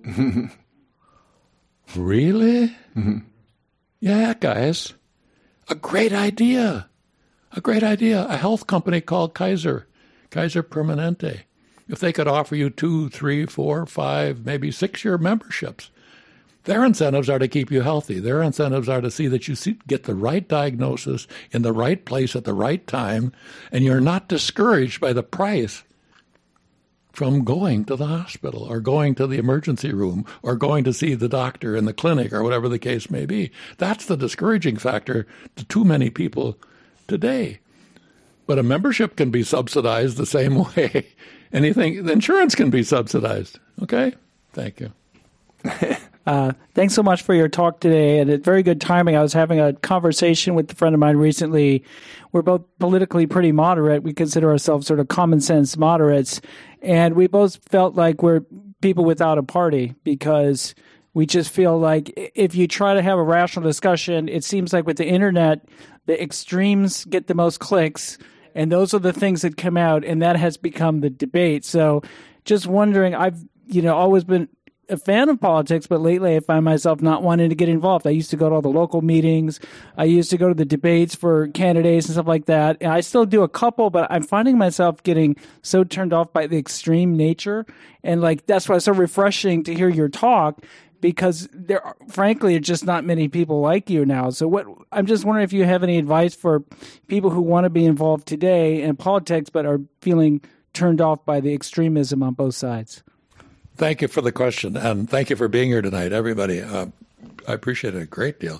Really? Mm-hmm. Yeah, guys. A great idea. A great idea. A health company called Kaiser Permanente. If they could offer you 2, 3, 4, 5, maybe 6-year memberships, their incentives are to keep you healthy. Their incentives are to see that you get the right diagnosis in the right place at the right time, and you're not discouraged by the price from going to the hospital or going to the emergency room or going to see the doctor in the clinic or whatever the case may be. That's the discouraging factor to too many people today. But a membership can be subsidized the same way. The insurance can be subsidized. Okay? Thank you. Thanks so much for your talk today, and it's very good timing. I was having a conversation with a friend of mine recently. We're both politically pretty moderate. We consider ourselves sort of common sense moderates, and we both felt like we're people without a party, because we just feel like if you try to have a rational discussion, it seems like with the internet, the extremes get the most clicks, and those are the things that come out, and that has become the debate. So just wondering, I've always been a fan of politics, but lately I find myself not wanting to get involved. I used to go to all the local meetings. I used to go to the debates for candidates and stuff like that. And I still do a couple, but I'm finding myself getting so turned off by the extreme nature. And that's why it's so refreshing to hear your talk, because frankly, there's just not many people like you now. So I'm just wondering if you have any advice for people who want to be involved today in politics but are feeling turned off by the extremism on both sides. Thank you for the question, and thank you for being here tonight, everybody. I appreciate it a great deal.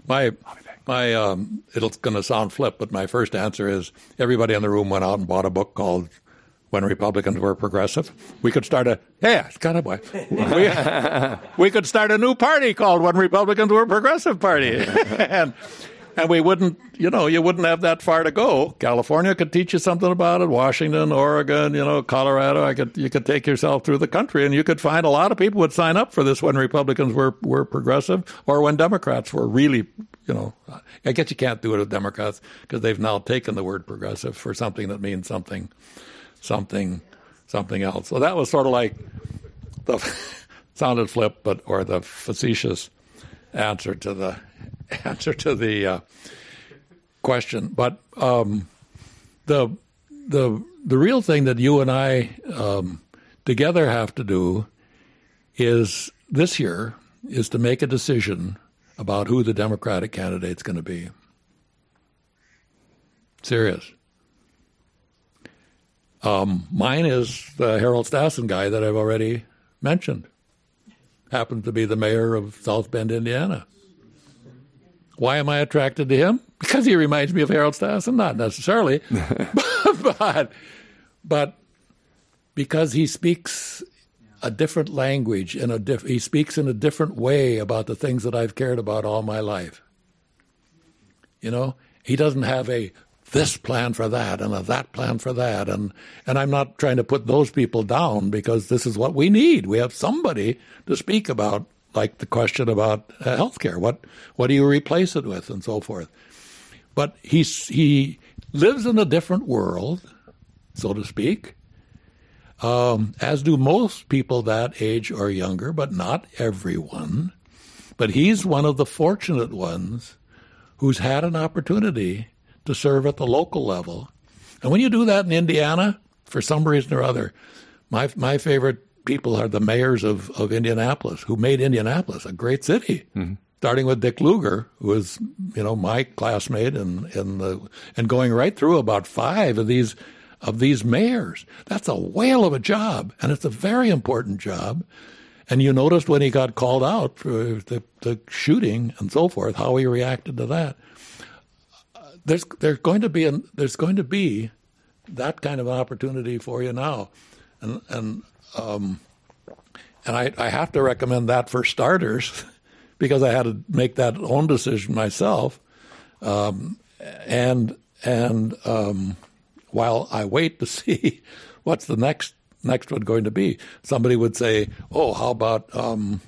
It's going to sound flip, but my first answer is everybody in the room went out and bought a book called When Republicans Were Progressive. We could start we could start a new party called When Republicans Were Progressive Party. And we wouldn't, you wouldn't have that far to go. California could teach you something about it. Washington, Oregon, Colorado. You could take yourself through the country, and you could find a lot of people would sign up for this when Republicans were progressive, or when Democrats were really, I guess you can't do it with Democrats because they've now taken the word progressive for something that means something else. So that was sort of like the sounded flip, or the facetious answer to the question. But the real thing that you and I together have to do is this year is to make a decision about who the Democratic candidate's going to be. Serious. Mine is the Harold Stassen guy that I've already mentioned. Happens to be the mayor of South Bend, Indiana. Why am I attracted to him? Because he reminds me of Harold Stassen? Not necessarily, but because he speaks a different language he speaks in a different way about the things that I've cared about all my life. He doesn't have this plan for that and that plan for that, and I'm not trying to put those people down because this is what we need. We have somebody to speak about. Like the question about health care. What do you replace it with, and so forth. But he lives in a different world, so to speak, as do most people that age or younger, but not everyone. But he's one of the fortunate ones who's had an opportunity to serve at the local level. And when you do that in Indiana, for some reason or other, my favorite people are the mayors of Indianapolis, who made Indianapolis a great city, starting with Dick Lugar, who was, my classmate, and going right through about 5 of these mayors. That's a whale of a job, and it's a very important job. And you noticed when he got called out for the shooting and so forth, how he reacted to that. There's going to be that kind of an opportunity for you now, and I have to recommend that for starters, because I had to make that own decision myself. And while I wait to see what's the next one going to be, somebody would say, "Oh, how about John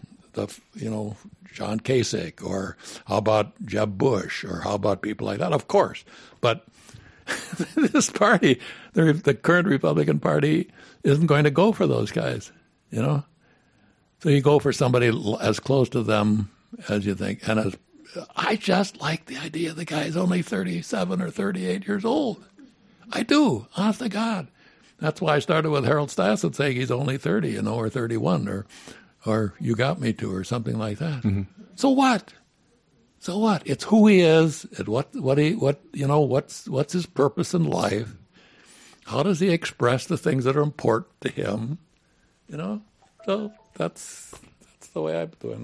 Kasich, or how about Jeb Bush, or how about people like that?" Of course, but this party, the current Republican Party, isn't going to go for those guys, So you go for somebody as close to them as you think. And I just like the idea the guy's only 37 or 38 years old. I do, honest to God. That's why I started with Harold Stassen saying he's only 30, or 31, or you got me to, or something like that. Mm-hmm. So what? It's who he is, and what's his purpose in life. How does he express the things that are important to him? So that's the way I'm doing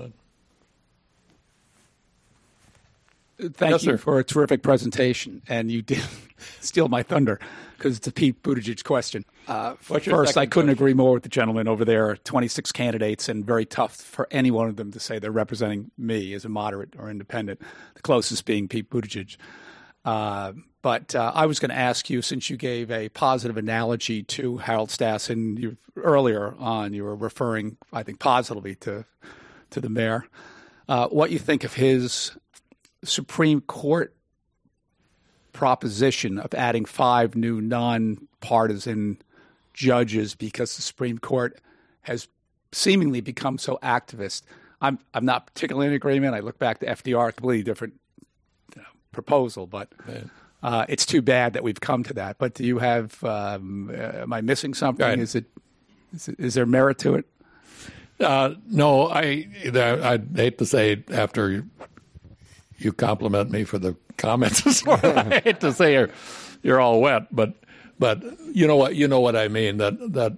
it. Thank you for a terrific presentation, and you did steal my thunder because it's a Pete Buttigieg question. First, I couldn't agree more with the gentleman over there. 26 candidates, and very tough for any one of them to say they're representing me as a moderate or independent, the closest being Pete Buttigieg. But I was going to ask you, since you gave a positive analogy to Harold Stassen earlier on, you were referring, I think, positively to the mayor, what you think of his Supreme Court proposition of adding 5 new nonpartisan judges because the Supreme Court has seemingly become so activist. I'm not particularly in agreement. I look back to FDR, a completely different proposal, but it's too bad that we've come to that. But do you have? Am I missing something? Right. Is there merit to it? No, I'd hate to say after you compliment me for the comments this morning, I hate to say you're all wet, but you know what I mean. That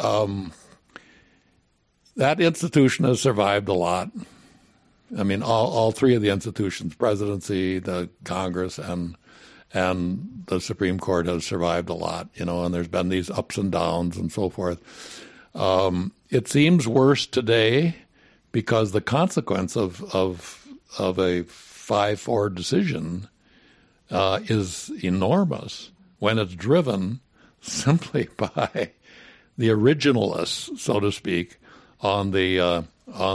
institution has survived a lot. I mean, all three of the institutions, presidency, the Congress, and the Supreme Court has survived a lot, and there's been these ups and downs and so forth. It seems worse today because the consequence of a 5-4 decision is enormous when it's driven simply by the originalists, so to speak, on the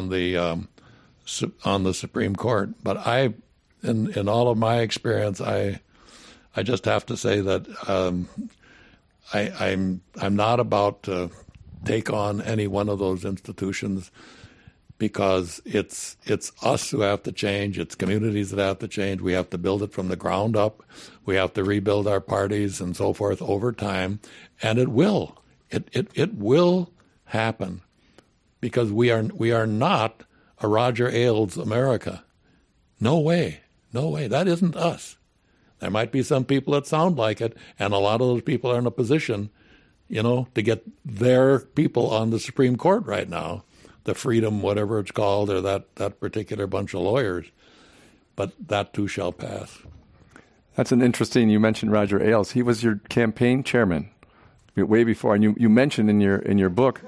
Supreme Court. But in all of my experience, I just have to say that I'm not about to take on any one of those institutions, because it's us who have to change. It's communities that have to change. We have to build it from the ground up. We have to rebuild our parties and so forth over time, and it will. It will happen, because we are not a Roger Ailes America. No way. That isn't us. There might be some people that sound like it, and a lot of those people are in a position, to get their people on the Supreme Court right now, the Freedom, whatever it's called, or that particular bunch of lawyers. But that too shall pass. That's an interesting. You mentioned Roger Ailes. He was your campaign chairman way before, and you mentioned in your book,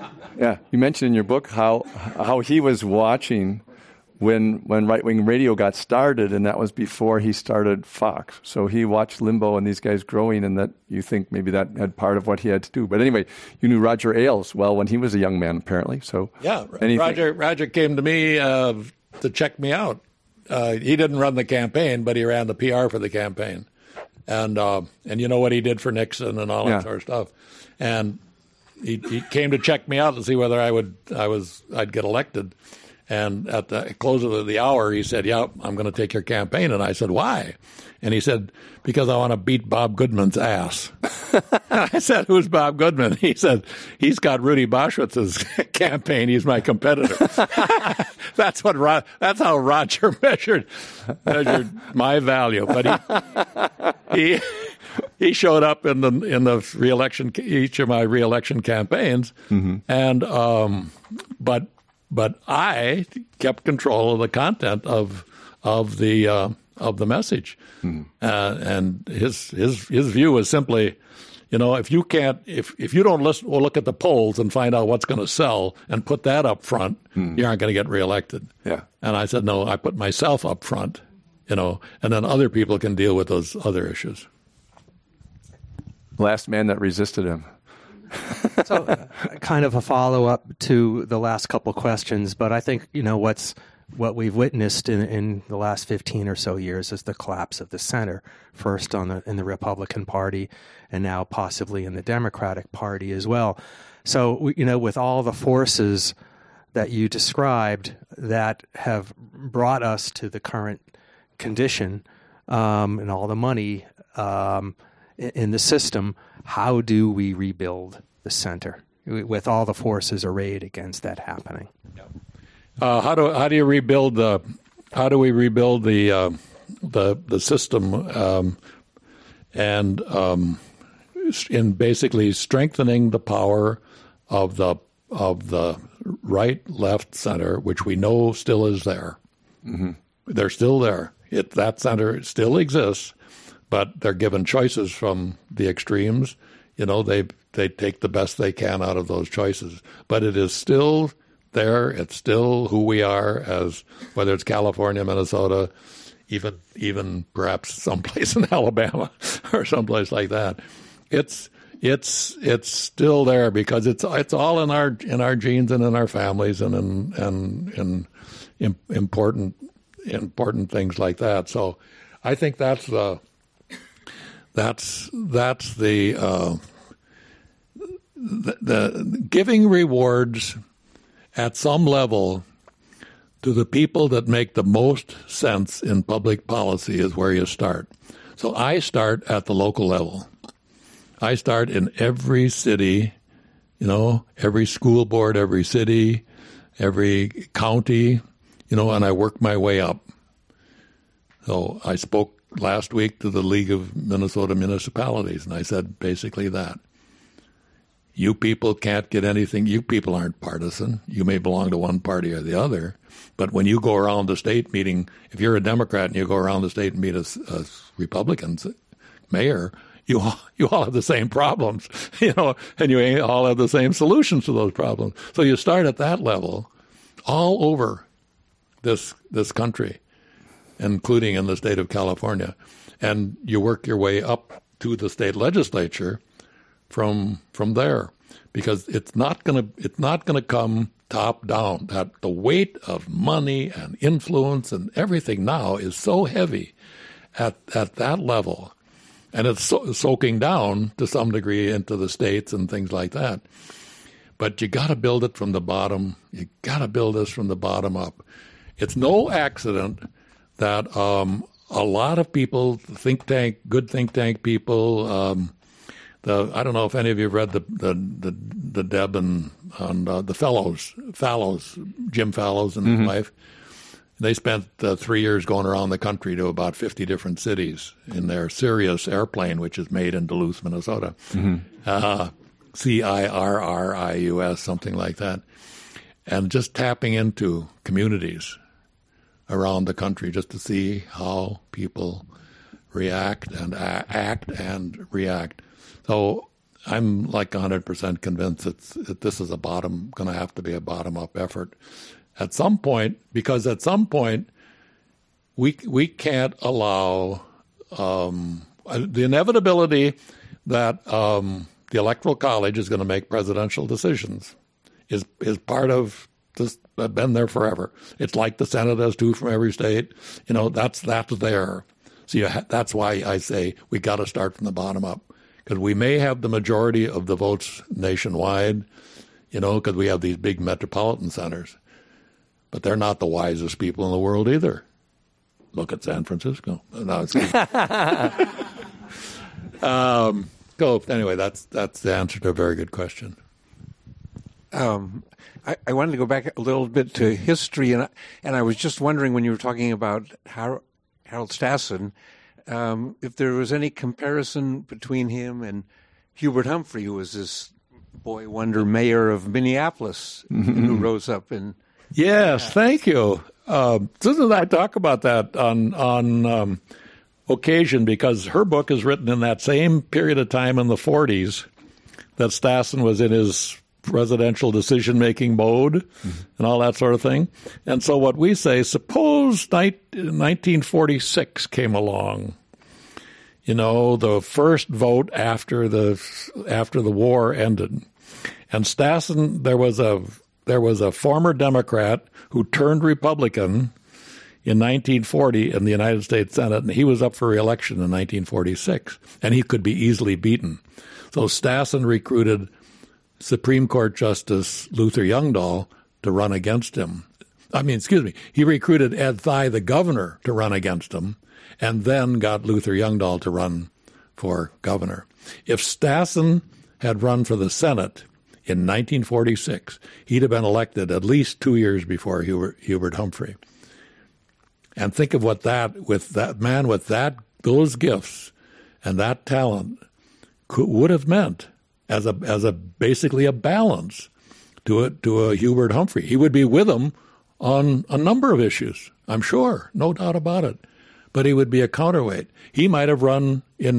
how he was watching when right-wing radio got started, and that was before he started Fox. So he watched Limbaugh and these guys growing, and that you think maybe that had part of what he had to do. But anyway, you knew Roger Ailes well when he was a young man, apparently. So yeah, Roger came to me to check me out. He didn't run the campaign, but he ran the PR for the campaign, and you know what he did for Nixon and all that sort of stuff, and he came to check me out to see whether I'd get elected. And at the close of the hour, he said, "Yeah, I'm going to take your campaign." And I said, "Why?" And he said, "Because I want to beat Bob Goodman's ass." I said, "Who's Bob Goodman?" He said, "He's got Rudy Boschwitz's campaign. He's my competitor." That's how Roger measured my value. But he showed up in the reelection, each of my reelection campaigns, and but I kept control of the content of the message, and his view was simply, if you don't look at the polls and find out what's going to sell and put that up front, you aren't going to get reelected. Yeah. And I said, no, I put myself up front, and then other people can deal with those other issues. Last man that resisted him. So kind of a follow-up to the last couple questions, but I think, what we've witnessed in the last 15 or so years is the collapse of the center, first in the Republican Party and now possibly in the Democratic Party as well. So, with all the forces that you described that have brought us to the current condition and all the money in the system, how do we rebuild the center with all the forces arrayed against that happening? How do we rebuild the system and in basically strengthening the power of the right, left, center, which we know still is there. Mm-hmm. They're still there. That center still exists, but they're given choices from the extremes. They take the best they can out of those choices. But it is still there. It's still who we are, as whether it's California, Minnesota, even perhaps someplace in Alabama or someplace like that. It's still there because it's all in our genes and in our families and in important things like that. So I think that's the giving rewards at some level to the people that make the most sense in public policy is where you start. So I start at the local level. I start in every city every school board, every city, every county, and I worked my way up. So I spoke last week to the League of Minnesota Municipalities, and I said basically that. You people can't get anything. You people aren't partisan. You may belong to one party or the other, but when you go around the state meeting, if you're a Democrat and you go around the state and meet a Republican mayor, you all have the same problems, and you all have the same solutions to those problems. So you start at that level all over this country, including in the state of California, and you work your way up to the state legislature from there, because it's not going to come top down. That the weight of money and influence and everything now is so heavy at that level, and it's soaking down to some degree into the states and things like that. But you got to build it from the bottom. You got to build this from the bottom up. It's no accident that a lot of people, good think tank people. I don't know if any of you have read the Deb and the Fallows, Jim Fallows and his wife. They spent 3 years going around the country to about 50 different cities in their Sirius airplane, which is made in Duluth, Minnesota. CIRRIUS, something like that. And just tapping into communities around the country just to see how people react and act and react. So I'm like 100% convinced that this is going to have to be a bottom-up effort at some point, because at some point we can't allow the inevitability that the Electoral College is going to make presidential decisions is part of this. Been there forever. It's like the Senate has 2 from every state. That's there. So that's why I say we got to start from the bottom up. Because we may have the majority of the votes nationwide, because we have these big metropolitan centers. But they're not the wisest people in the world either. Look at San Francisco. No, anyway, that's the answer to a very good question. I wanted to go back a little bit to history, and I was just wondering, when you were talking about Harold Stassen, if there was any comparison between him and Hubert Humphrey, who was this boy wonder mayor of Minneapolis, who rose up in. Yes, thank you. Susan and I talk about that on occasion, because her book is written in that same period of time in the 40s that Stassen was in his presidential decision-making mode and all that sort of thing. And so what we say, suppose 1946 came along, the first vote after the war ended, and Stassen, there was a former Democrat who turned Republican in 1940 in the United States Senate, and he was up for re-election in 1946, and he could be easily beaten. So Stassen recruited Supreme Court Justice Luther Youngdahl to run against him. He recruited Ed Thigh, the governor, to run against him, and then got Luther Youngdahl to run for governor. If Stassen had run for the Senate in 1946, he'd have been elected at least 2 years before Hubert Humphrey. And think of what with that man with those gifts and that talent would have meant as basically a balance to a Hubert Humphrey. He would be with him on a number of issues, I'm sure, no doubt about it. But he would be a counterweight. He might have run in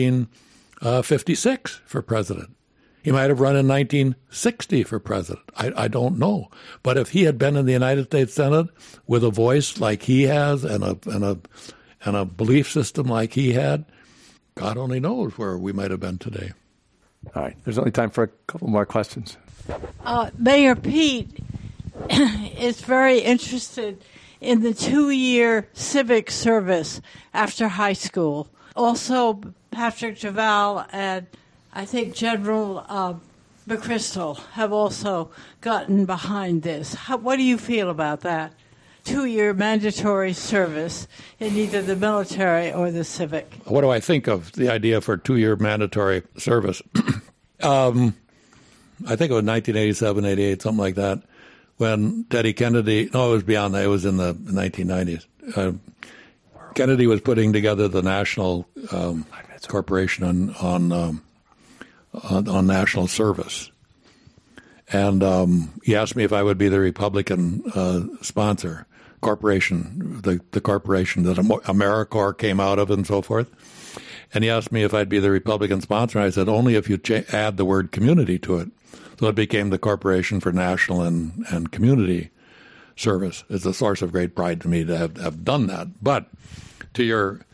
1956 for president. He might have run in 1960 for president. I don't know. But if he had been in the United States Senate with a voice like he has and a belief system like he had, God only knows where we might have been today. All right. There's only time for a couple more questions. Mayor Pete is very interested in the 2-year civic service after high school. Also, Patrick Javal and I think General McChrystal have also gotten behind this. What do you feel about that? 2-year mandatory service in either the military or the civic. What do I think of the idea for 2-year mandatory service? I think it was 1987, 88, something like that, when Teddy Kennedy, no, it was beyond that, it was in the 1990s. Kennedy was putting together the National Corporation on national service. And he asked me if I would be the Republican sponsor, corporation, the corporation that AmeriCorps came out of and so forth. And he asked me if I'd be the Republican sponsor. And I said, only if you add the word community to it. So it became the Corporation for National and Community Service. It's a source of great pride to me to have done that. But to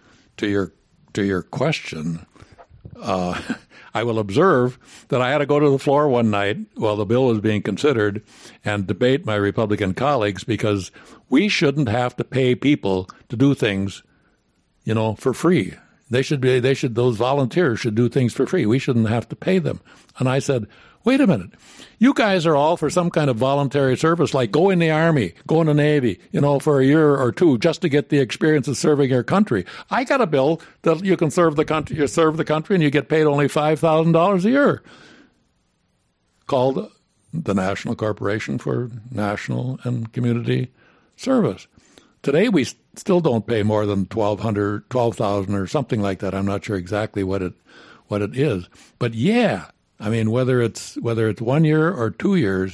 your question, I will observe that I had to go to the floor one night while the bill was being considered and debate my Republican colleagues, because we shouldn't have to pay people to do things, for free. Those volunteers should do things for free. We shouldn't have to pay them. And I said, wait a minute. You guys are all for some kind of voluntary service, like go in the Army, go in the Navy, for a year or two just to get the experience of serving your country. I got a bill that you can serve the country, and you get paid only $5,000 a year, called the National Corporation for National and Community Service. Today, we still don't pay more than $12,000 or something like that. I'm not sure exactly what it is, but yeah. I mean, whether it's 1 year or 2 years,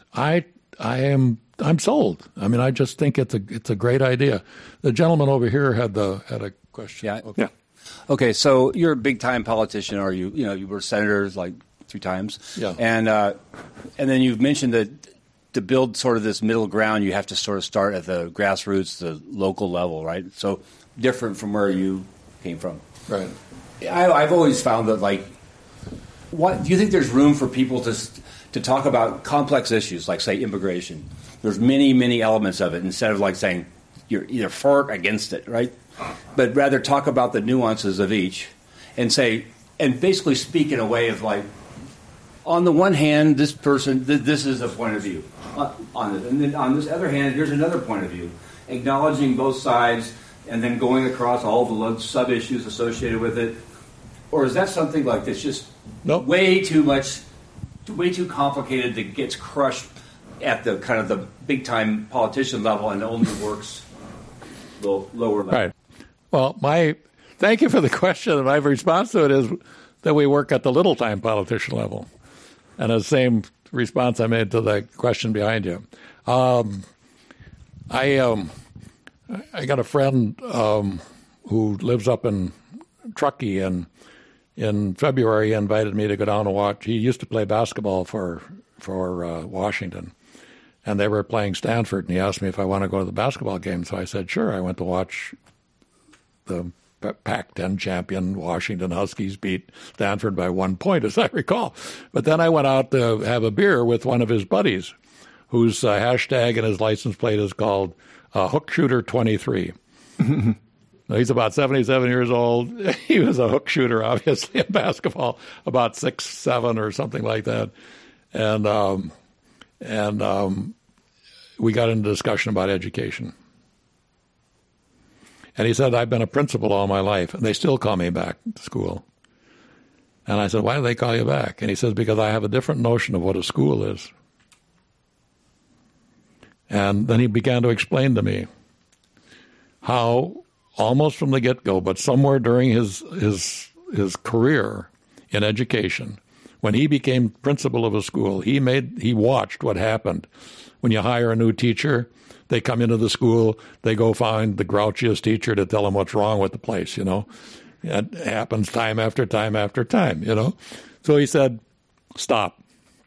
I'm sold. I mean, I just think it's a great idea. The gentleman over here had a question. Yeah. Okay. Yeah. Okay. So you're a big time politician, or you were senator like 3 times. Yeah. And then you've mentioned that to build sort of this middle ground, you have to sort of start at the grassroots, the local level, right? So different from where you came from. Right. I've always found that what do you think there's room for people to talk about complex issues like, say, immigration? There's many, many elements of it, instead of saying you're either for it or against it, right? But rather talk about the nuances of each and basically speak in a way of on the one hand, this person, this is a point of view on it. And then on this other hand, here's another point of view, acknowledging both sides and then going across all the sub-issues associated with it. Or is that something that's just way too much, way too complicated that gets crushed at the kind of the big-time politician level and only works the lower level? Right. Well, thank you for the question. My response to it is that we work at the little-time politician level. And the same response I made to the question behind you. I got a friend who lives up in Truckee, and in February, he invited me to go down and watch. He used to play basketball for Washington, and they were playing Stanford, and he asked me if I want to go to the basketball game. So I said, sure. I went to watch the Pac-10 champion Washington Huskies beat Stanford by 1 point, as I recall. But then I went out to have a beer with one of his buddies, whose hashtag and his license plate is called Hook Shooter 23. He's about 77 years old. He was a hook shooter, obviously, in basketball, about 6'7" or something like that. And we got into discussion about education. And he said, I've been a principal all my life, and they still call me back to school. And I said, why do they call you back? And he says, because I have a different notion of what a school is. And then he began to explain to me how, almost from the get-go, but somewhere during his career in education, when he became principal of a school, he watched what happened. When you hire a new teacher, they come into the school, they go find the grouchiest teacher to tell them what's wrong with the place, It happens time after time after time, So he said, stop.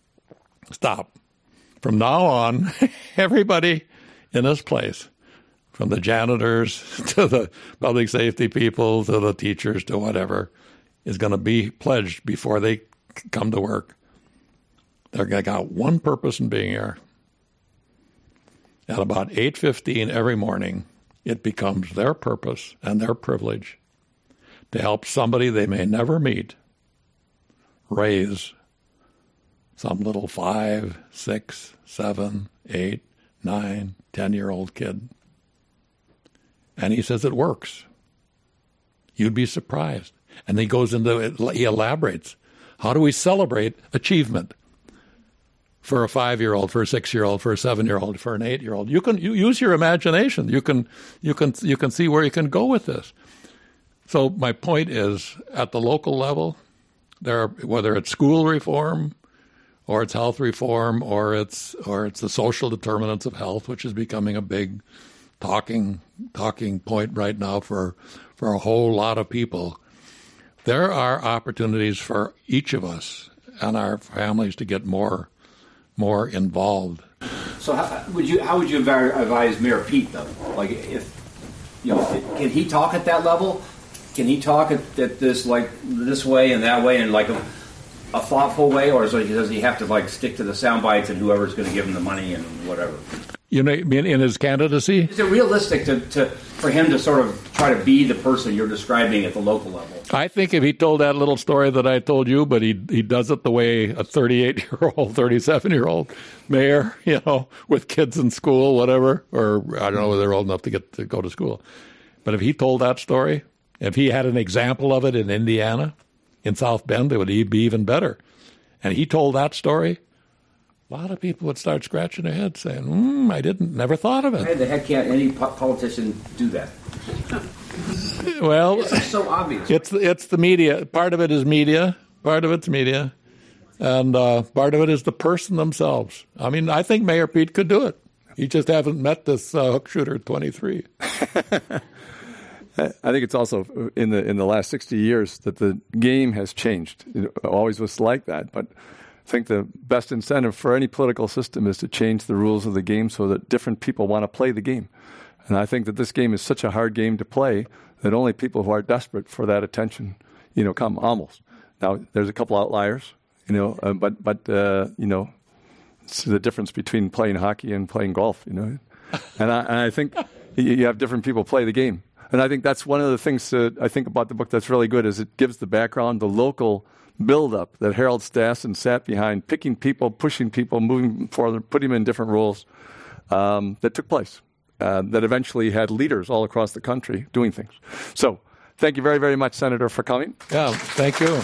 From now on, everybody in this place, from the janitors to the public safety people to the teachers to whatever, is going to be pledged before they come to work. They're going to got one purpose in being here. At about 8:15 every morning, it becomes their purpose and their privilege to help somebody they may never meet raise some little 5, 6, 7, 8, 9, 10-year-old kid. And he says it works. You'd be surprised. And he goes into it, he elaborates. How do we celebrate achievement? for a 5-year-old, for a 6-year-old, for a 7-year-old, for an 8-year-old. You use your imagination. You can see where you can go with this. So my point is, at the local level, whether it's school reform, or it's health reform, or it's the social determinants of health, which is becoming a big talking point right now for a whole lot of people. There are opportunities for each of us and our families to get more involved. So how would you advise Mayor Pete, though? Like, if can he talk at that level? Can he talk at this, like, this way and that way, and like a thoughtful way, or does he have to, like, stick to the sound bites and whoever's going to give him the money and whatever? You mean in his candidacy? Is it realistic for him to sort of try to be the person you're describing at the local level? I think if he told that little story that I told you, but he does it the way a 38-year-old, 37-year-old mayor, with kids in school, whatever, or I don't know whether they're old enough to go to school. But if he told that story, if he had an example of it in Indiana, in South Bend, it would be even better. And he told that story, a lot of people would start scratching their heads saying, I never thought of it. Why the heck can't any politician do that? Well, it's so obvious. It's the media. Part of it is media. Part of it's media. And part of it is the person themselves. I mean, I think Mayor Pete could do it. He just hasn't met this hook shooter at 23. I think it's also in the last 60 years that the game has changed. It always was like that, but I think the best incentive for any political system is to change the rules of the game so that different people want to play the game. And I think that this game is such a hard game to play that only people who are desperate for that attention, come almost. Now, there's a couple outliers, but it's the difference between playing hockey and playing golf, And I think you have different people play the game. And I think that's one of the things that I think about the book that's really good is it gives the background, the local build-up that Harold Stassen sat behind, picking people, pushing people, moving forward, putting them in different roles that took place, that eventually had leaders all across the country doing things. So thank you very, very much, Senator, for coming. Yeah, thank you.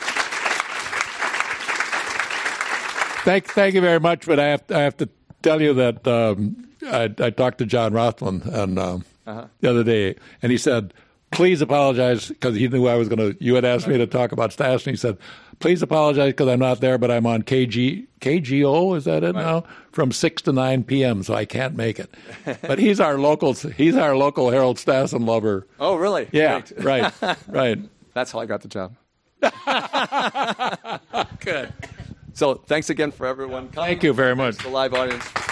Thank you very much, but I have to tell you that I talked to John Rothman and the other day, and he said, please apologize, because he knew you had asked me to talk about Stassen. He said, please apologize because I'm not there, but I'm on KGO, is that it now? From 6 to 9 p.m., so I can't make it. But he's our local Harold Stassen lover. Oh, really? Yeah, Great. right. That's how I got the job. Good. So thanks again for everyone coming. Thank you very much. Thanks to the live audience.